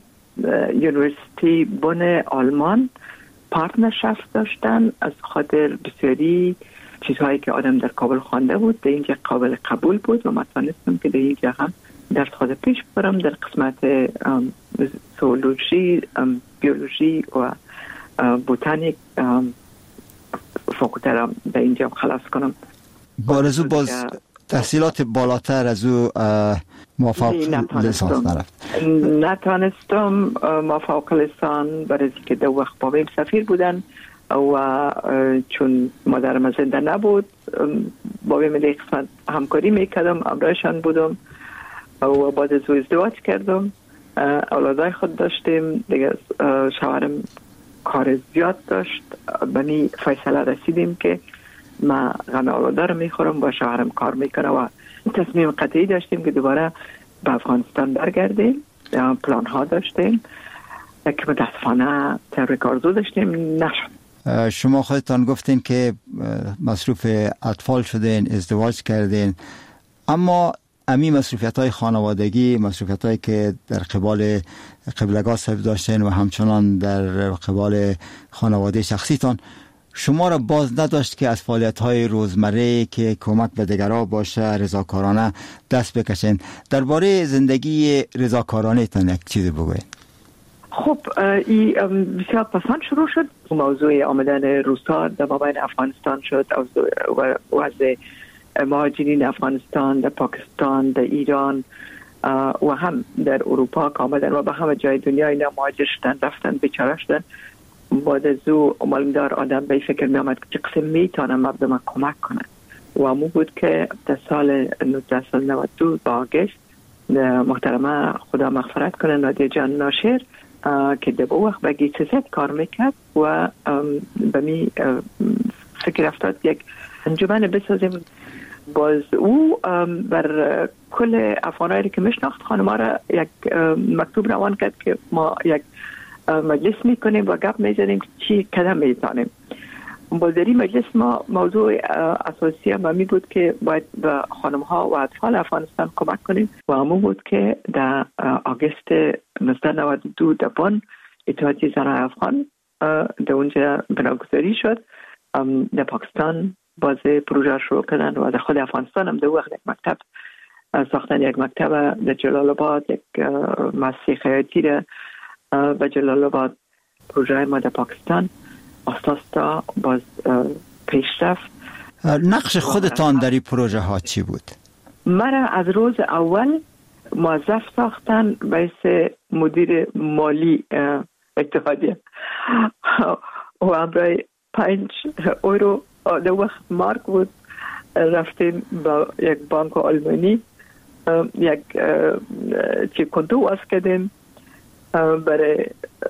یونیورسیتی بن آلمان پارتنرشپ داشتن از خاطر بسیاری چیزهایی که آدم در کابل خوانده بود در اینجا قابل قبول بود و من تانستم که در اینجا هم درس خود پیش برم در قسمت زولوژی، بیولوژی و بوتانیک فاکولته را در اینجا خلاص کنم. بارزو باز تحصیلات بالاتر از او موفق لیسانس نرفت؟ نتانستم موفق لیسان برای که در وقت بابیم سفیر بودن و چون مادرم زنده نبود بابیم در قسمت همکاری میکردم، امرایشان بودم و بعد از او ازدواج کردم، اولادای خود داشتیم دیگه. شوهرم کار زیاد داشت، به می فیصله رسیدیم که ما غم اولادا رو میخورم و شوهرم کار میکنه و تصمیم قطعی داشتیم که دوباره به افغانستان برگردیم. پلان ها داشتیم که متاسفانه تحریک آرزو داشتیم نشد. شما خودتان گفتین که مصروف اطفال شدین، ازدواج کردین، اما امی مصروفیت های خانوادگی، مصروفیت هایی که در قبال قبلگاه صاحب داشتین و همچنان در قبال خانواده شخصیتان شما را باز نداشت که از فعالیت های روزمره که کمک به دیگران باشه رضاکارانه دست بکشین. درباره زندگی رضاکارانه تان یک چیز بگوید. خب این بسیار پسند شروع شد. موضوع آمدن روس‌ها در مابین افغانستان شد و از مهاجرین افغانستان در پاکستان، در ایران و هم در اروپا که آمدن و به همه جای دنیا اینا مهاجر شدن، رفتن، بیچاره شدن. بعد از او معلومدار آدم به فکر می آمد که چه قسم میتونم مردم کمک کنن و امو بود که در سال 1992 با آگست محترمه خدا مغفرت کنه نادیه جان ناشر که در وقت به گیتزت کار میکرد و به می فکر افتاد یک انجمن بسازیم. باز او بر کل افغانایی که میشناخت خانم‌ها را یک مکتوب روان کرد که ما یک مجلس میکنیم و گپ میزنیم چی قدم میزنیم. باز در این مجلس ما موضوع اساسی ما می بود که باید به خانم‌ها و اطفال افغانستان کمک کنیم و همون بود که در آگست 1992 در بن اتحادیه زنان افغان در اونجا بناگذاری شد. در پاکستان باز پروژه شروع کردن و در خود افغانستان هم در وقت یک مکتب ساختن، یک مکتب در جلال آباد، یک مؤسسه خیاطی را و جلال آباد. پروژه ما در پاکستان اساس تا باز پیشرفت. نقش خودتان در این پروژه ها چی بود؟ مرا از روز اول موظف ساختن باعث مدیر مالی اتحادیه و امرای 5 یورو در وقت مارک بود. رفتیم با یک بانک آلمانی یک چی کنتو واس کردیم برای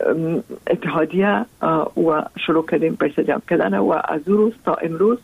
اتحادیه و شروع کردیم پیسه جمع کردن و از روز تا امروز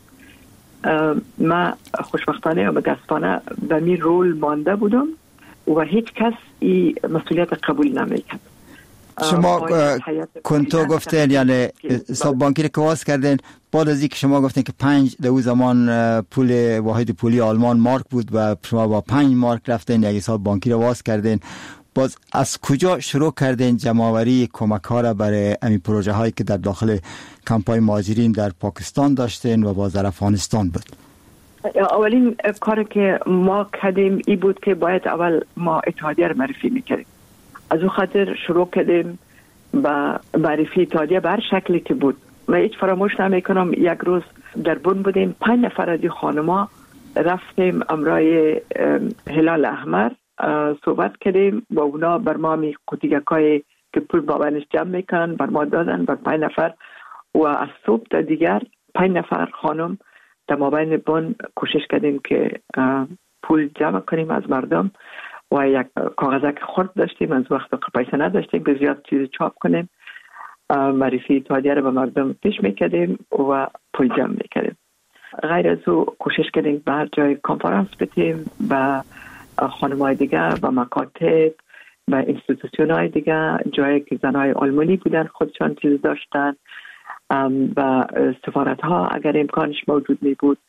ما خوشبختانه و متاسفانه به می رول مانده بودم و هیچ کس این مسئولیت قبول نمیکرد. شما کنتو گفتین یعنی حساب بانکی رو که واس کردین، بعد از اینکه شما گفتین که 5 در اون زمان پول واحد پولی آلمان مارک بود و شما با 5 مارک رفتین یک حساب بانکی رو واس کردین، باز از کجا شروع کردین جمع‌آوری کمک ها را برای این پروژه هایی که در داخل کمپای مهاجرین در پاکستان داشتین و باز در افغانستان بود؟ اولین کاری که ما کردیم این بود که باید اول ما اتحادیه رو معرفی میکردیم. از اون خاطر شروع کردیم با معرفی اتحادیه بر شکلی که بود. من هیچ فراموش نمیکنم یک روز در بن بودیم، 5 نفر از خانما رفتیم امرای هلال احمر صحبت کردیم با اونا. بر ما می قوطیکای که پول بابنش جمع میکنن بر ما دادن بر 5 نفر و از صبح تا دیگر 5 نفر خانم در مابین بن کوشش کردیم که پول جمع کنیم از مردم و یک کاغذک خرد داشتیم، از وقت پیسه نداشتیم که زیاد چیز چاپ کنیم. معرفی اتحادیه رو به مردم پیش میکردیم و پول جمع میکردیم. غیر از او کوشش کردیم به هر جای کنفرانس بدیم، به خانم‌های دیگه، به مکاتب، به اینستیتوشن‌های دیگه، جایی که زنای آلمانی بودن خودشان چیز داشتن، و سفارت‌ها اگر امکانش موجود می بود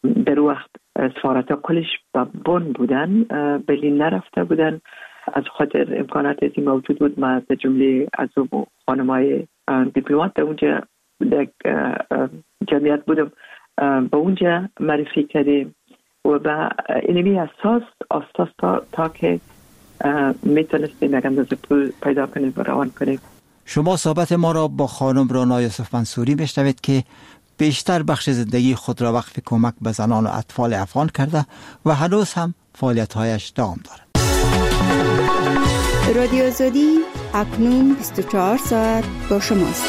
در وقت سفارت ها کلش به بن بودن، برلین نرفته بودن. از خاطر امکاناتی موجود بود، ما از جمله از خانمای دیپلمات اونجا در جمعیت بودم، به اونجا معرفی کردیم و به اینمی اساس تا که میتونستیم یک اندازه پول پیدا کنیم و روان کنیم. شما صحبت ما را با خانم رانا یوسف منصوری میشنوید که بیشتر بخش زندگی خود را وقف کمک به زنان و اطفال افغان کرده و هنوز هم فعالیت‌هایش دوام دارد. رادیو آزادی اکنون 24 ساعت با شماست.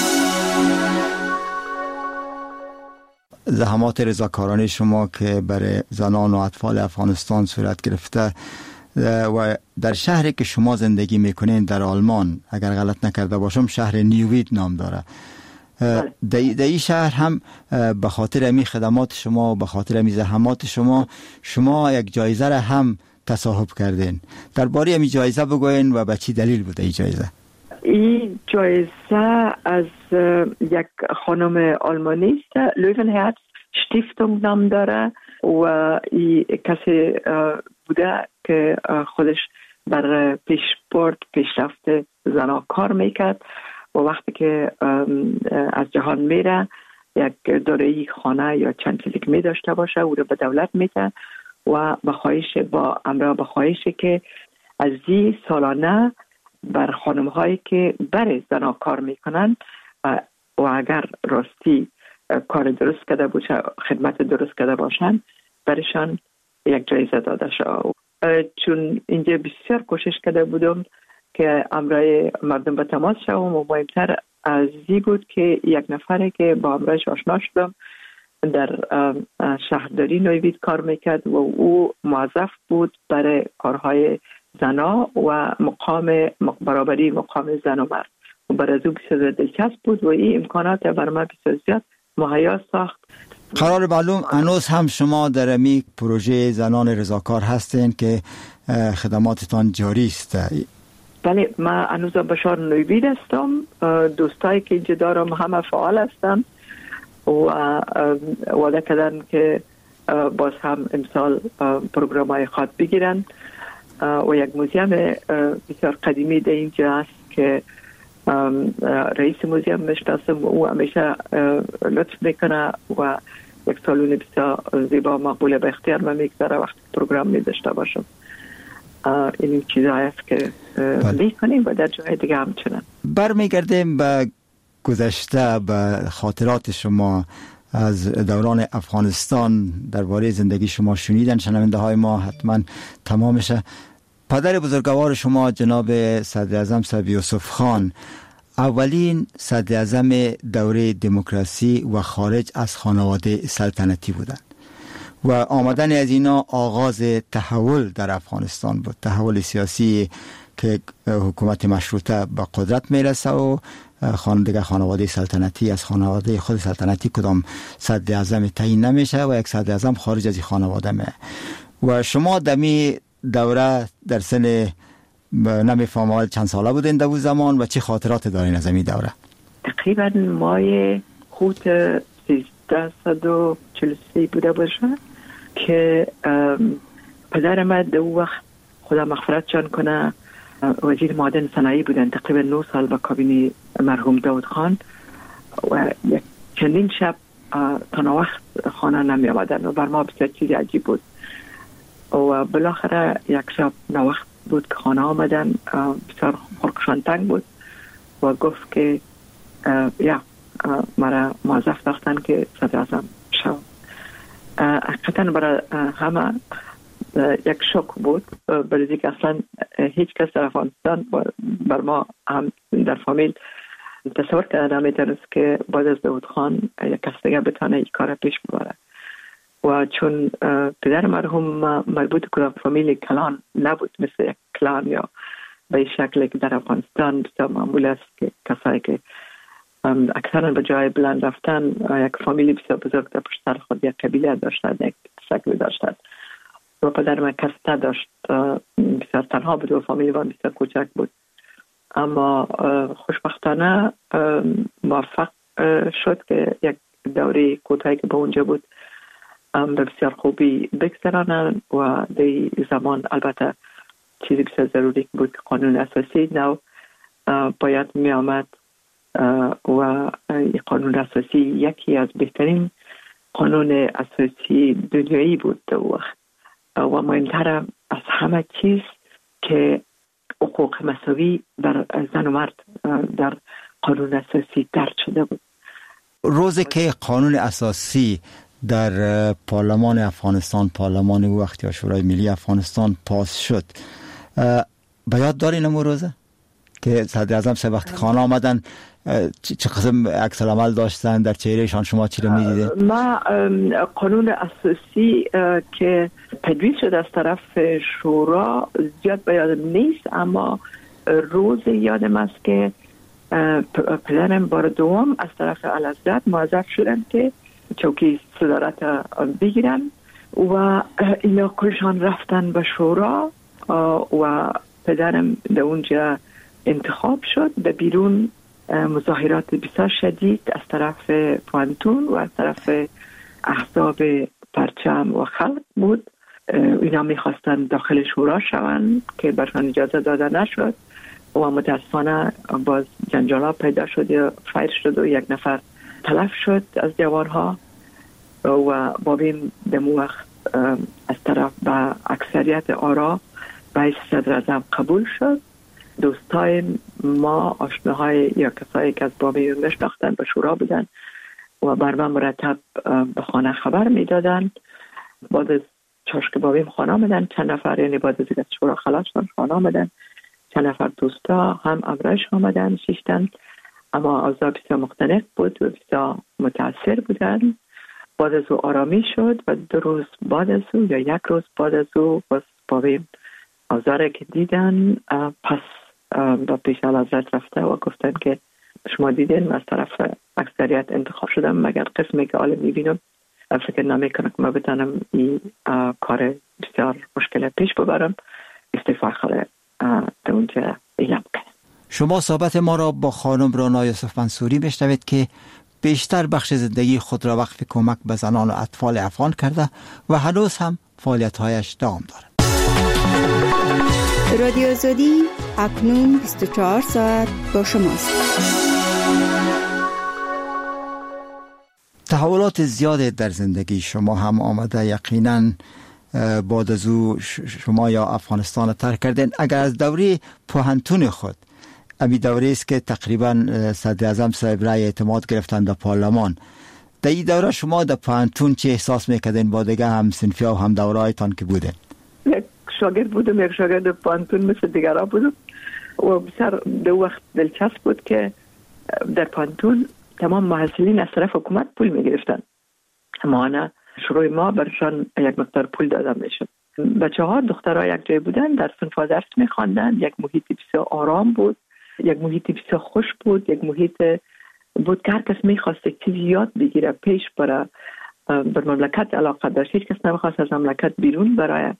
زحمات رضاکارانه شما که برای زنان و اطفال افغانستان صورت گرفته و در شهری که شما زندگی میکنین در آلمان، اگر غلط نکرده باشم شهر نیوید نام داره، در این شهر هم به خاطر امی خدمات شما و به خاطر امی زحمات شما یک جایزه را هم تصاحب کردین. درباره امی جایزه بگوین و به چی دلیل بوده این جایزه؟ این جایزه از یک خانم آلمانی است، لوونهرتز شتیفتونگ نام داره و این کسی بوده که خودش بر پیشرفت زنها کار میکرد و وقتی که از جهان میره یک دارایی خانه یا چند چیزی که میداشته باشه او رو به دولت میده و با خواهش که از این سالانه بر خانم هایی که بر زنها کار میکنن و اگر راستی کار درست کرده باشه، خدمت درست کرده باشن، برشان یک جایزه داده شد. چون اینجا بسیار کوشش کرده بودم که امرای مردم به تماس شدم و مهمتر از این بود که یک نفری که با امرایش آشنا شدم در شهرداری نویوید کار میکرد و او موظف بود برای کارهای زنا و برابری مقام زن و مرد و برای از او بسیار دلچسب بود و این امکانات بر من بسیار زیاد مهیا ساخت. قرار معلوم هنوز هم شما در امی پروژه زنان رضاکار هستین که خدماتتان جاری است؟ بله، من هنوز به شهر نویوید هستم، دوستایی که اینجا دارم همه فعال هستن و وعده کردن که باز هم امسال پروگرام های خاص بگیرن و یک موزیم بسیار قدیمی در اینجا هست که رئیس موزیم میشناسم، او همیشه لطف میکنه و یک سالون بسیار زیبا مقبول به اختیار من میگذاره وقتی پروگرام میداشته باشم. این چیزایی است که میکنیم و در جای دیگه همچنان. برمیگردیم به گذشته، به خاطرات شما از دوران افغانستان. درباره زندگی شما شنیدن شنونده های ما حتما تمامشه. پدر بزرگوار شما جناب صدر اعظم صاحب یوسف خان اولین صدر اعظم دوره دموکراسی و خارج از خانواده سلطنتی بودند و آمدن از اینا آغاز تحول در افغانستان بود، تحول سیاسی که حکومت مشروطه به قدرت میرسه و دیگه خانواده سلطنتی از خانواده خود سلطنتی کدام صدر اعظم تعیین نمیشه و یک صدر اعظم خارج از این خانواده میه. و شما دمی دوره در سن نمیفهمم چند ساله بودین در زمان و چه خاطرات دارین از این دوره؟ تقریبا مای خود 1343 بوده باشه که پدر من در وقت خدا مغفرتشان کنه وزیر معدن صنایع بودن، تقریبا 9 سال با کابینه مرحوم داود خان و یک چندین شب تا وقت خانه نمی آمدن و بر ما بسیار چیز عجیب بود و بالاخره یک شب نوقت بود که خانه آمدن، بسیار خورکشان تنگ بود و گفت که مرا موظف داشتن که صدر اعظم شو. حقیقتا برای همه یک شوک بود، برای که اصلا هیچ کس در افغانستان بر ما هم در فامیل تصور کرده نمیتونست که بعد از داود خان یک کس دیگه بتانه این کار پیش ببره و چون پدر مرحوم مربوط کدام فامیل کلان نبود، مثل یک کلان یا به این شکلی که در افغانستان بسیار معمول است که کسایی که اکثرا به جای بلند رفتن یک فامیلی بسیار بزرگ در پشت سر خود یک قبیله داشتند، یک شکلی داشتند و پدر من کس نداشت، بسیار تنها بود و فامیلی من بسیار کوچک بود. اما خوشبختانه موفق شد که یک دوره کوتاهی که به اونجا بود به بسیار خوبی بگذرانند و در زمان البته چیزی بسیار ضروری بود که قانون اساسی نو باید می آمد و قانون اساسی یکی از بهترین قانون اساسی دنیایی بود در وقت و مهمتر از همه چیز که حقوق مساوی بر زن و مرد در قانون اساسی درج شده بود. روزی که قانون اساسی در پارلمان افغانستان، پارلمان وقت یا شورای ملی افغانستان پاس شد، به یاد دارین اون روزه که صدر اعظم سه وقت خانه آمدن چه قسم عکس العمل داشتن، در چهرهشان شما چی رو می‌دیدید؟ ما قانون اساسی که تدوین شد از طرف شورا زیاد به یادم نیست، اما روز یادم است که پدرم بار دوم از طرف اعلیحضرت موظف شدن که چوکی صدارت بگیرن و اینا کلشان رفتن به شورا و پدرم در اونجا انتخاب شد. به بیرون مظاهرات بسیار شدید از طرف پوانتون و از طرف احزاب پرچم و خلق بود. اینا میخواستن داخل شورا شوند که برشان اجازه داده نشد و متاسفانه باز جنجالا پیدا شد یا فایر شد و یک نفر تلف شد از جوانها و بابیم دمو وقت از طرف به اکثریت آرا به صدر اعظم قبول شد. دوستای ما، آشناهای یا کسایی که از بابیم میشناختن به شورا بودن و بر من مرتب به خانه خبر میدادن. بعد از چاشک بابیم خانه آمدن چند نفر، یعنی بعد از اینکه شورا خلاص شد خانه آمدن چند نفر دوستا هم امرش آمدن شیشتن، اما اوضاع بسیار مختلف بود و بسیار متاثر بودن. بعد از او آرامی شد و 2 روز بعد از او یا 1 روز بعد از او باز بابیم اوضاع که دیدن پس با پیش اعلیحضرت رفته و گفتن که شما دیدین از طرف اکثریت انتخاب شدم، مگر قسمی که حالا میبینم فکر نمیکنم که ما بتانم این کار بسیار مشکل پیش ببرم، استعفا خاله در اونجا اعلام کنم. شما صحبت ما را با خانم رانا یوسف منصوری بشنوید که بیشتر بخش زندگی خود را وقف کمک به زنان و اطفال افغان کرده و هنوز هم فعالیت‌هایش دوام دارد. رادیو آزادی اکنون 24 ساعت با شماست. تحولات زیاد در زندگی شما هم آمده، یقیناً بعد از او شما یا افغانستان ترک کردین. اگر از دوره پوهنتون خود، امی دوره است که تقریباً صدر اعظم صاحب رای اعتماد گرفتن در پارلمان، در این دوره شما در پوهنتون چه احساس میکردین با دیگه هم صنفی و هم دورهایتان که بودین؟ یک شاگرد بودم، یک شاگرد پوهنتون مثل دیگرها بودم و بسیار در وقت دلچسب بود که در پوهنتون تمام محصلین از طرف حکومت پول میگرفتن، اما انا شروع ما برشان یک مقدار پول داده میشد. بچه ها دخترها یک جای بودن، در صنف ها درس میخواندن، یک محیط بسیار آرام بود، یک محیط بسیار خوش بود، یک محیط بود که هر کس میخواست یک چیزی یاد بگیره پیش بره، بر مملکت علاقه داشت، هیچ کس نمیخواست از مملکت بیرون برای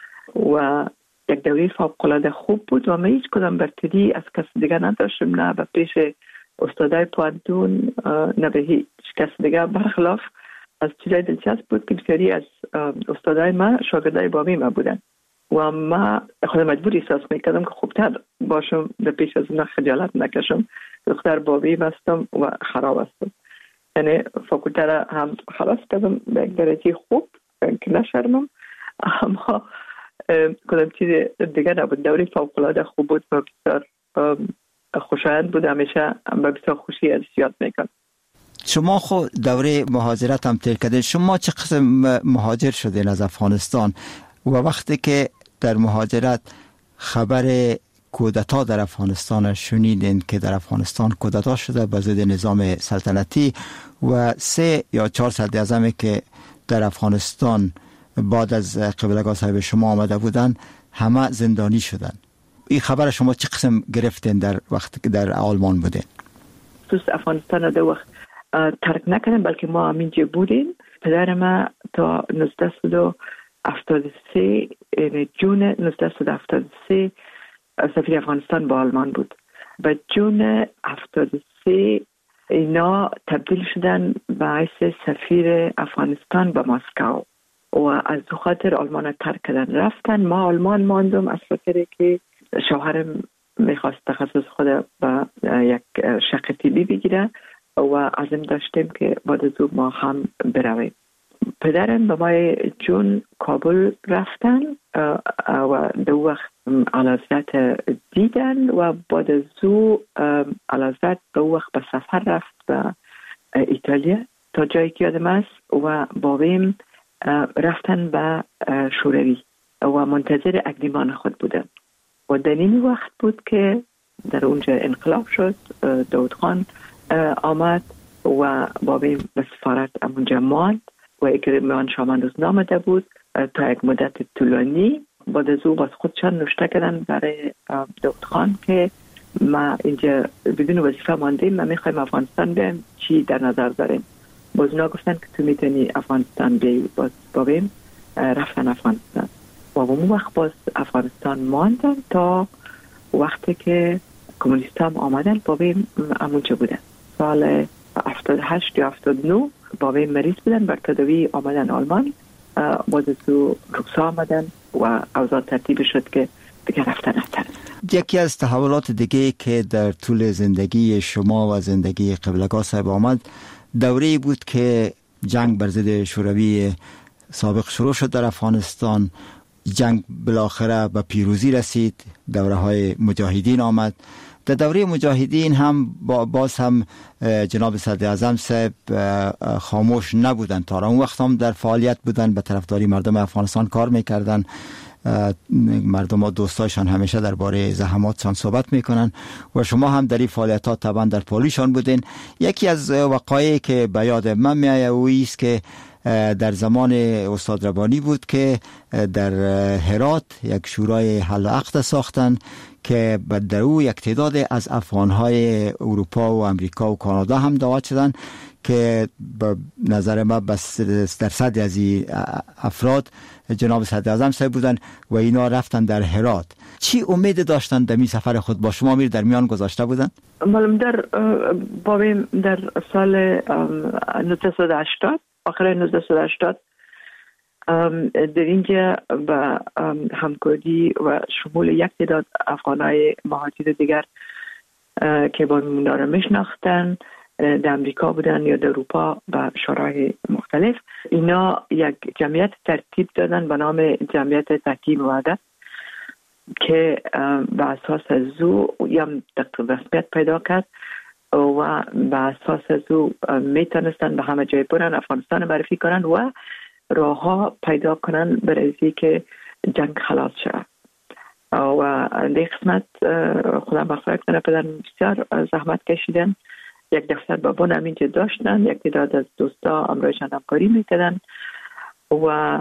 و یک دوره فوق‌العاده خوب بود و من هیچ کدام برتری از کس دیگه نداشتم، نه به پیش استادای پوهنتون نه به هیچ کس دیگه. برخلاف از چیزای دلچسب بود که بسیاری از استادای ما شاگردای بابی ما بودن و ما خودم مجبور احساس میکردم که خوبتر باشم در پیش از اونا خجالت نکشم. دختر بابی هستم و خراب هستم، یعنی فاکولته را هم خلاص کردم به یک درجه خوب که نشرمم، اما کدام چیز دیگه نبود. دوره فوق‌العاده خوب بود و بسیار خوشایند بود، همیشه با بسیار خوشی از یاد میکنم. شما خود دوره مهاجرت هم تیر کردین، شما چه قسم مهاجر شدین از افغانستان و وقتی که در مهاجرت خبر کودتا در افغانستان شنیدین که در افغانستان کودتا شده به ضد نظام سلطنتی و 3 یا 4 صدر اعظمی که در افغانستان بعد از قبلگاه صاحب شما آمده بودن همه زندانی شدن، این خبر شما چه قسم گرفتین در وقتی که در آلمان بودین؟ دوست افغانستان در وقت ترک نکردم، بلکه ما همینجا بودیم. پدر ما تا 1973 جون 1973 سفیر افغانستان با آلمان بود. به جون 73 اینا تبدیل شدن به حیث سفیر افغانستان به مسکو و از دو خاطر آلمان ترک کردن رفتن. ما آلمان ماندم از خاطر که شوهرم میخواست تخصص خود به یک شق طبی بگیره و عزم داشتیم که بعد از او ما هم برویم. پدرم به ماه جون کابل رفتن و دو وقت علازت دیدن و بعد از او علازت دو وقت به سفر رفت به ایتالیا تا جایی که یادم است و بابیم رفتن به شوروی و منتظر اقدیمان خود بودن و در این وقت بود که در اونجا انقلاب شد. داود خان آمد و بابیم به سفارت اونجا ماند و اکرمان شامان روزنامه ده بود تا یک مدت طولانی. بعد از او باز خودشان نوشته کردن برای داود خان که ما اینجا بدون وظیفه ماندیم، ما میخوایم افغانستان بیایم، چی در نظر داریم؟ باز اونا گفتن که تو میتونی افغانستان بیایی. باز بابیم رفتن افغانستان و اون وقت باز افغانستان ماندن تا وقتی که کمونیست هم آمدن. بابیم همونجا بودن. سال 78 یا 79 بابیم مریض بودن، بر تداوی آمدن آلمان. باز از او رخصا آمدن و اوضاع ترتیب شد که دیگه رفتن اتر. یکی از تحولات دیگه که در طول زندگی شما و زندگی قبلگاه صاحب آمد دوره‌ای بود که جنگ بر ضد شوروی سابق شروع شد در افغانستان. جنگ بالاخره به پیروزی رسید، دوره‌های مجاهدین آمد. در دوره مجاهدین هم باز هم جناب صدر اعظم صاحب خاموش نبودن، تا اون وقت هم در فعالیت بودن، به طرفداری مردم افغانستان کار میکردن. مردم ها دوستایشان همیشه درباره زحماتشان صحبت میکنن و شما هم در این فعالیتات طبعا در پالیشان بودین. یکی از وقایعی که به یاد من میآید او است که در زمان استاد ربانی بود که در هرات یک شورای حل و عقد ساختن که در او یک تعداد از افغانهای اروپا و امریکا و کانادا هم دعوت شدن که به نظر ما بس درصد از این افراد جناب صدر اعظم صاحب بودن و اینا رفتن در هرات. چی امید داشتن در این سفر خود با شما در میان گذاشته بودن؟ معلوم در بابیم در سال 1980 آخر 1980 در اینجا با همکاری و شمول یک تعداد افغانای مهاجر دیگر که با اونا را میشناختن در امریکا بودن یا در اروپا و شورای مختلف، اینا یک جمعیت ترتیب دادن به نام جمعیت تحکیم وحدت که به اساس از او هم رسمیت پیدا کرد و به اساس از او میتونستن به همه جای برن، افغانستان معرفی کنن و راه ها پیدا کنن برای که جنگ خلاص شد. و در قسمت خدا مغفرت کنه پدرم بسیار زحمت کشیدن. یک دفتر بابون هم اینجا داشتن، یک تعداد از دوستا امرایشان همکاری میکردن و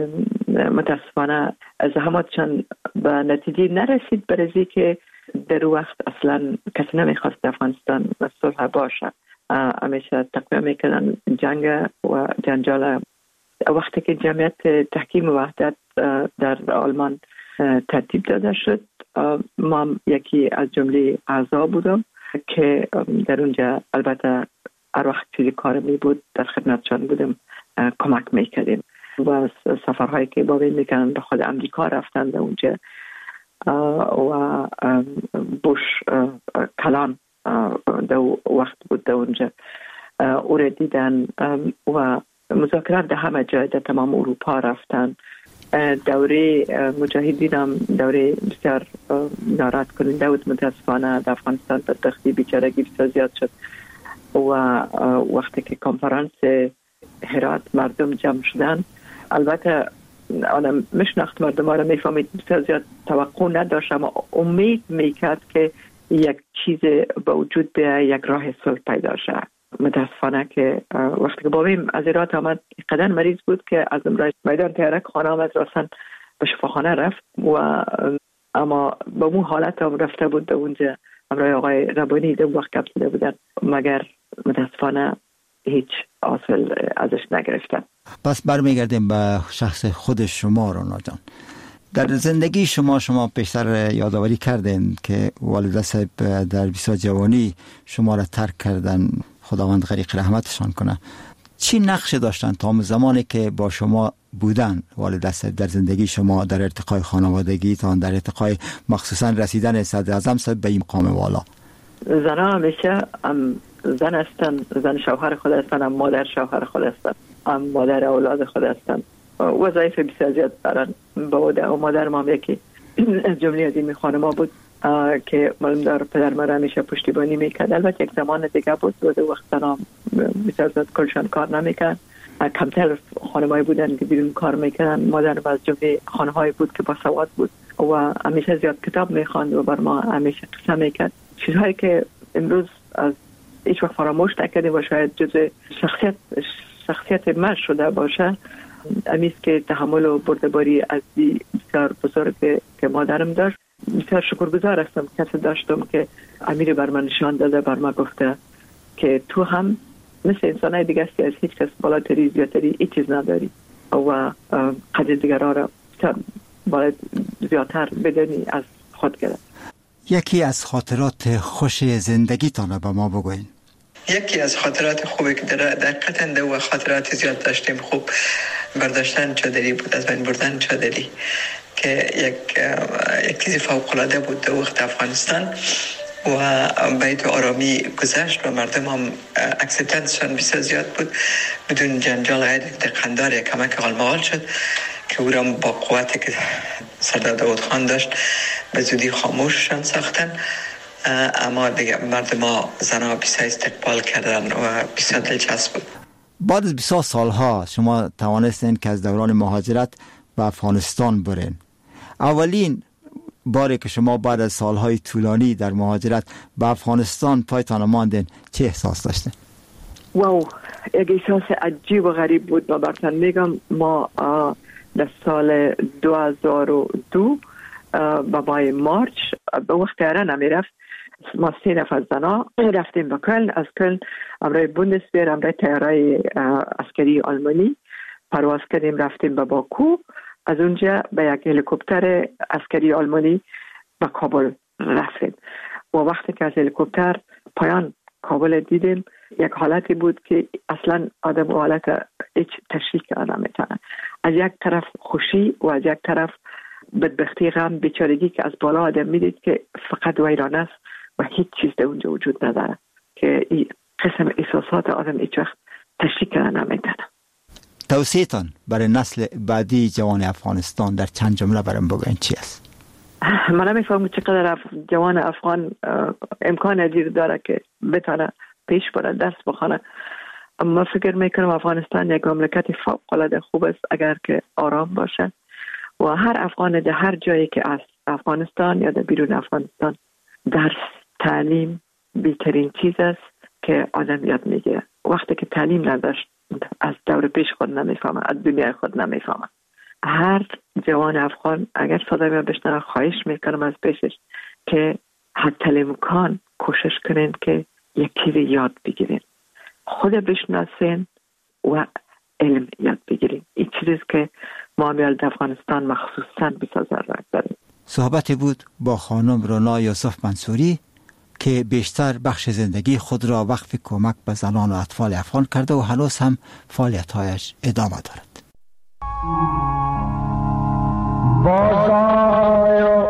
متاسفانه زحماتشان به نتیجه نرسید برای که در وقت اصلا کسی نمیخواست افغانستان و صلح باشه. همیشه تقویم میکردن جنگ و جنجال. وقتی که جمعیت تحکیم وحدت در آلمان ترتیب داده شد، ما یکی از جمله اعضا بودم که در اونجا البته هر وقت چیزی کار می بود در خدمتشان بودم، کمک میکردیم و سفرهایی که با بین میکنن به خود امریکا رفتن در اونجا و بوش کلان در وقت بود در اونجا او را دیدن و مذاکرات در همه جای در تمام اروپا رفتن. دوره مجاهدین هم دوره بسیار ناراحت کننده بود. متاسفانه در افغانستان بدبختی بیچارگی بسیار زیاد شد و وقتی که کنفرانس هرات مردم جمع شدن، البته آدم میشناخت مردم ها را میفهمید بسیار زیاد توقع نداشت، اما امید میکرد که یک چیز به وجود بیاید، یک راه صلح پیدا شد. متاسفانه که وقتی که بابیم از هرات آمد قدر مریض بود که از امرای میدان تیارک خانه آمد، راسن به شفاخانه رفت و اما با اون حالت هم رفته بود در اونجا امرای آقای ربانی در وقت کپسیده بودن، مگر متاسفانه هیچ حاصل ازش نگرفتن. پس برمیگردیم به شخص خود شما رانا جان. در زندگی شما پیشتر یادآوری کردین که والده صاحب در بسیار جوانی شما را ترک کردن خداوند غریق رحمتشان کنه. چی نقش داشتن تا زمانی که با شما بودن والد در زندگی شما، در ارتقای خانوادگی تا در ارتقای مخصوصا رسیدن صدر اعظم به این مقام والا؟ زنها همیشه زن هستن، زن شوهر خود هستن، مادر شوهر خود هستن، مادر اولاد خود هستن. وظایف بسیار زیاد دارن. با مادر ما یکی از جمله از این خانم‌ها بود که معلوم دار پدر ما را همیشه پشتیبانی میکرد. البته یک زمان دیگه بود و وقتا بسیار زیاد کلشان کار نمیکرد. کمتر خانم‌هایی بودن که بیرون کار میکردن. مادر از جمله خانم‌هایی بود که با سواد بود و همیشه زیاد کتاب میخواند و بر ما همیشه قصه میکرد. چیزهایی که امروز از هیچ وقت فراموش نکردیم و شاید جزء شخصیت من شده باشه. امیست که تحمل و بردباری از بسیار بزرگ که مادرم داشت. بسیار شکرگزار هستم کسی داشتم که امیر بر من نشان داده، بر من گفته که تو هم مثل انسانای دیگه هستی، از هیچ کس بالاتری زیادتری هیچ چیز نداری و قدر دیگرها را باید زیادتر بدانی از خود گرفت. یکی از خاطرات خوش زندگیتان به ما بگوین. یکی از خاطرات خوبی که در قطنده و خاطرات زیاد داشتیم خوب برداشتن چادری بود، از بین بردن چادری که یک چیز فوق‌العاده بود در وقت افغانستان و بیت آرامی گذشت و مردم هم اکسپتنسشان بسیار زیاد بود بدون جنجال. غیر قندار یک کمک غالمغال شد که او را با قوتی که سردار داود خان داشت به زودی خاموششان ساختن، اما دیگه مردم ها زنها بسیار استقبال کردن و بسیار دلچسب بود. بعد از 20 سالها شما توانستین که از دوران مهاجرت به افغانستان برین. اولین باری که شما بعد از سالهای طولانی در مهاجرت به افغانستان پایتان ماندین چه احساس داشتین؟ واو، یک احساس عجیب و غریب بود. و براتون میگم ما در سال 2002 به ماه مارچ به وقت ایران نمیرفت، ما 3 نفر زنا رفتیم به کلن. از کلن امرای بوندسویر، امرای تیارای عسکری آلمانی پرواز کردیم، رفتیم به باکو. از اونجا به یک هلیکوپتر عسکری آلمانی به کابل رفتیم و وقتی که از هلیکوپتر پایان کابل دیدیم یک حالتی بود که اصلا آدم و حالت هیچ تشریح کردن نمیتونه. از یک طرف خوشی و از یک طرف بدبختی، غم، بیچارگی که از بالا آدم میدید که فقط ویران است و هیچ چیز در اونجا وجود نداره که این قسم احساسات آدم هیچ وقت تشریح کردن نمیتونه. توصیه‌تان برای نسل بعدی جوان افغانستان در چند جمله برام بگوین چی است؟ من نمیفهمم چقدر جوان افغان امکان ادیر داره که بتونه پیش بره، دست بخونه. اما فکر میکنم افغانستان یک مملکت فوق‌العاده خوب است اگر که آرام باشه و هر افغان در هر جایی که از افغانستان یا در بیرون افغانستان درس، تعلیم بهترین چیز است که آدم یاد میگیره. وقتی که تعلیم نداشت از دور پیش خود نمیفهمه، از دنیای خود نمیفهمه. هر جوان افغان اگر صدای من بشنوه خواهش میکنم از پیشش که حتی امکان کوشش کنین که یک چیز یاد بگیرین، خود بشناسین و علم یاد بگیرین. این چیزی که ما در افغانستان مخصوصا بسیار ضرورت داریم. صحبتی بود با خانم رونا یوسف منصوری که بیشتر بخش زندگی خود را وقف کمک به زنان و اطفال افغان کرده و هنوز هم فعالیت‌هایش ادامه دارد. بازآی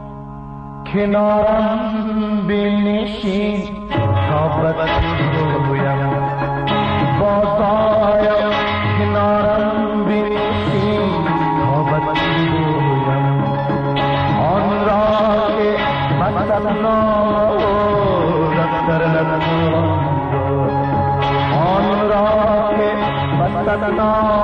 کنارم بنشین تا بگویم، بازآی کنارم بنشین تا بگویم آن را که مثلا آن را که مثلا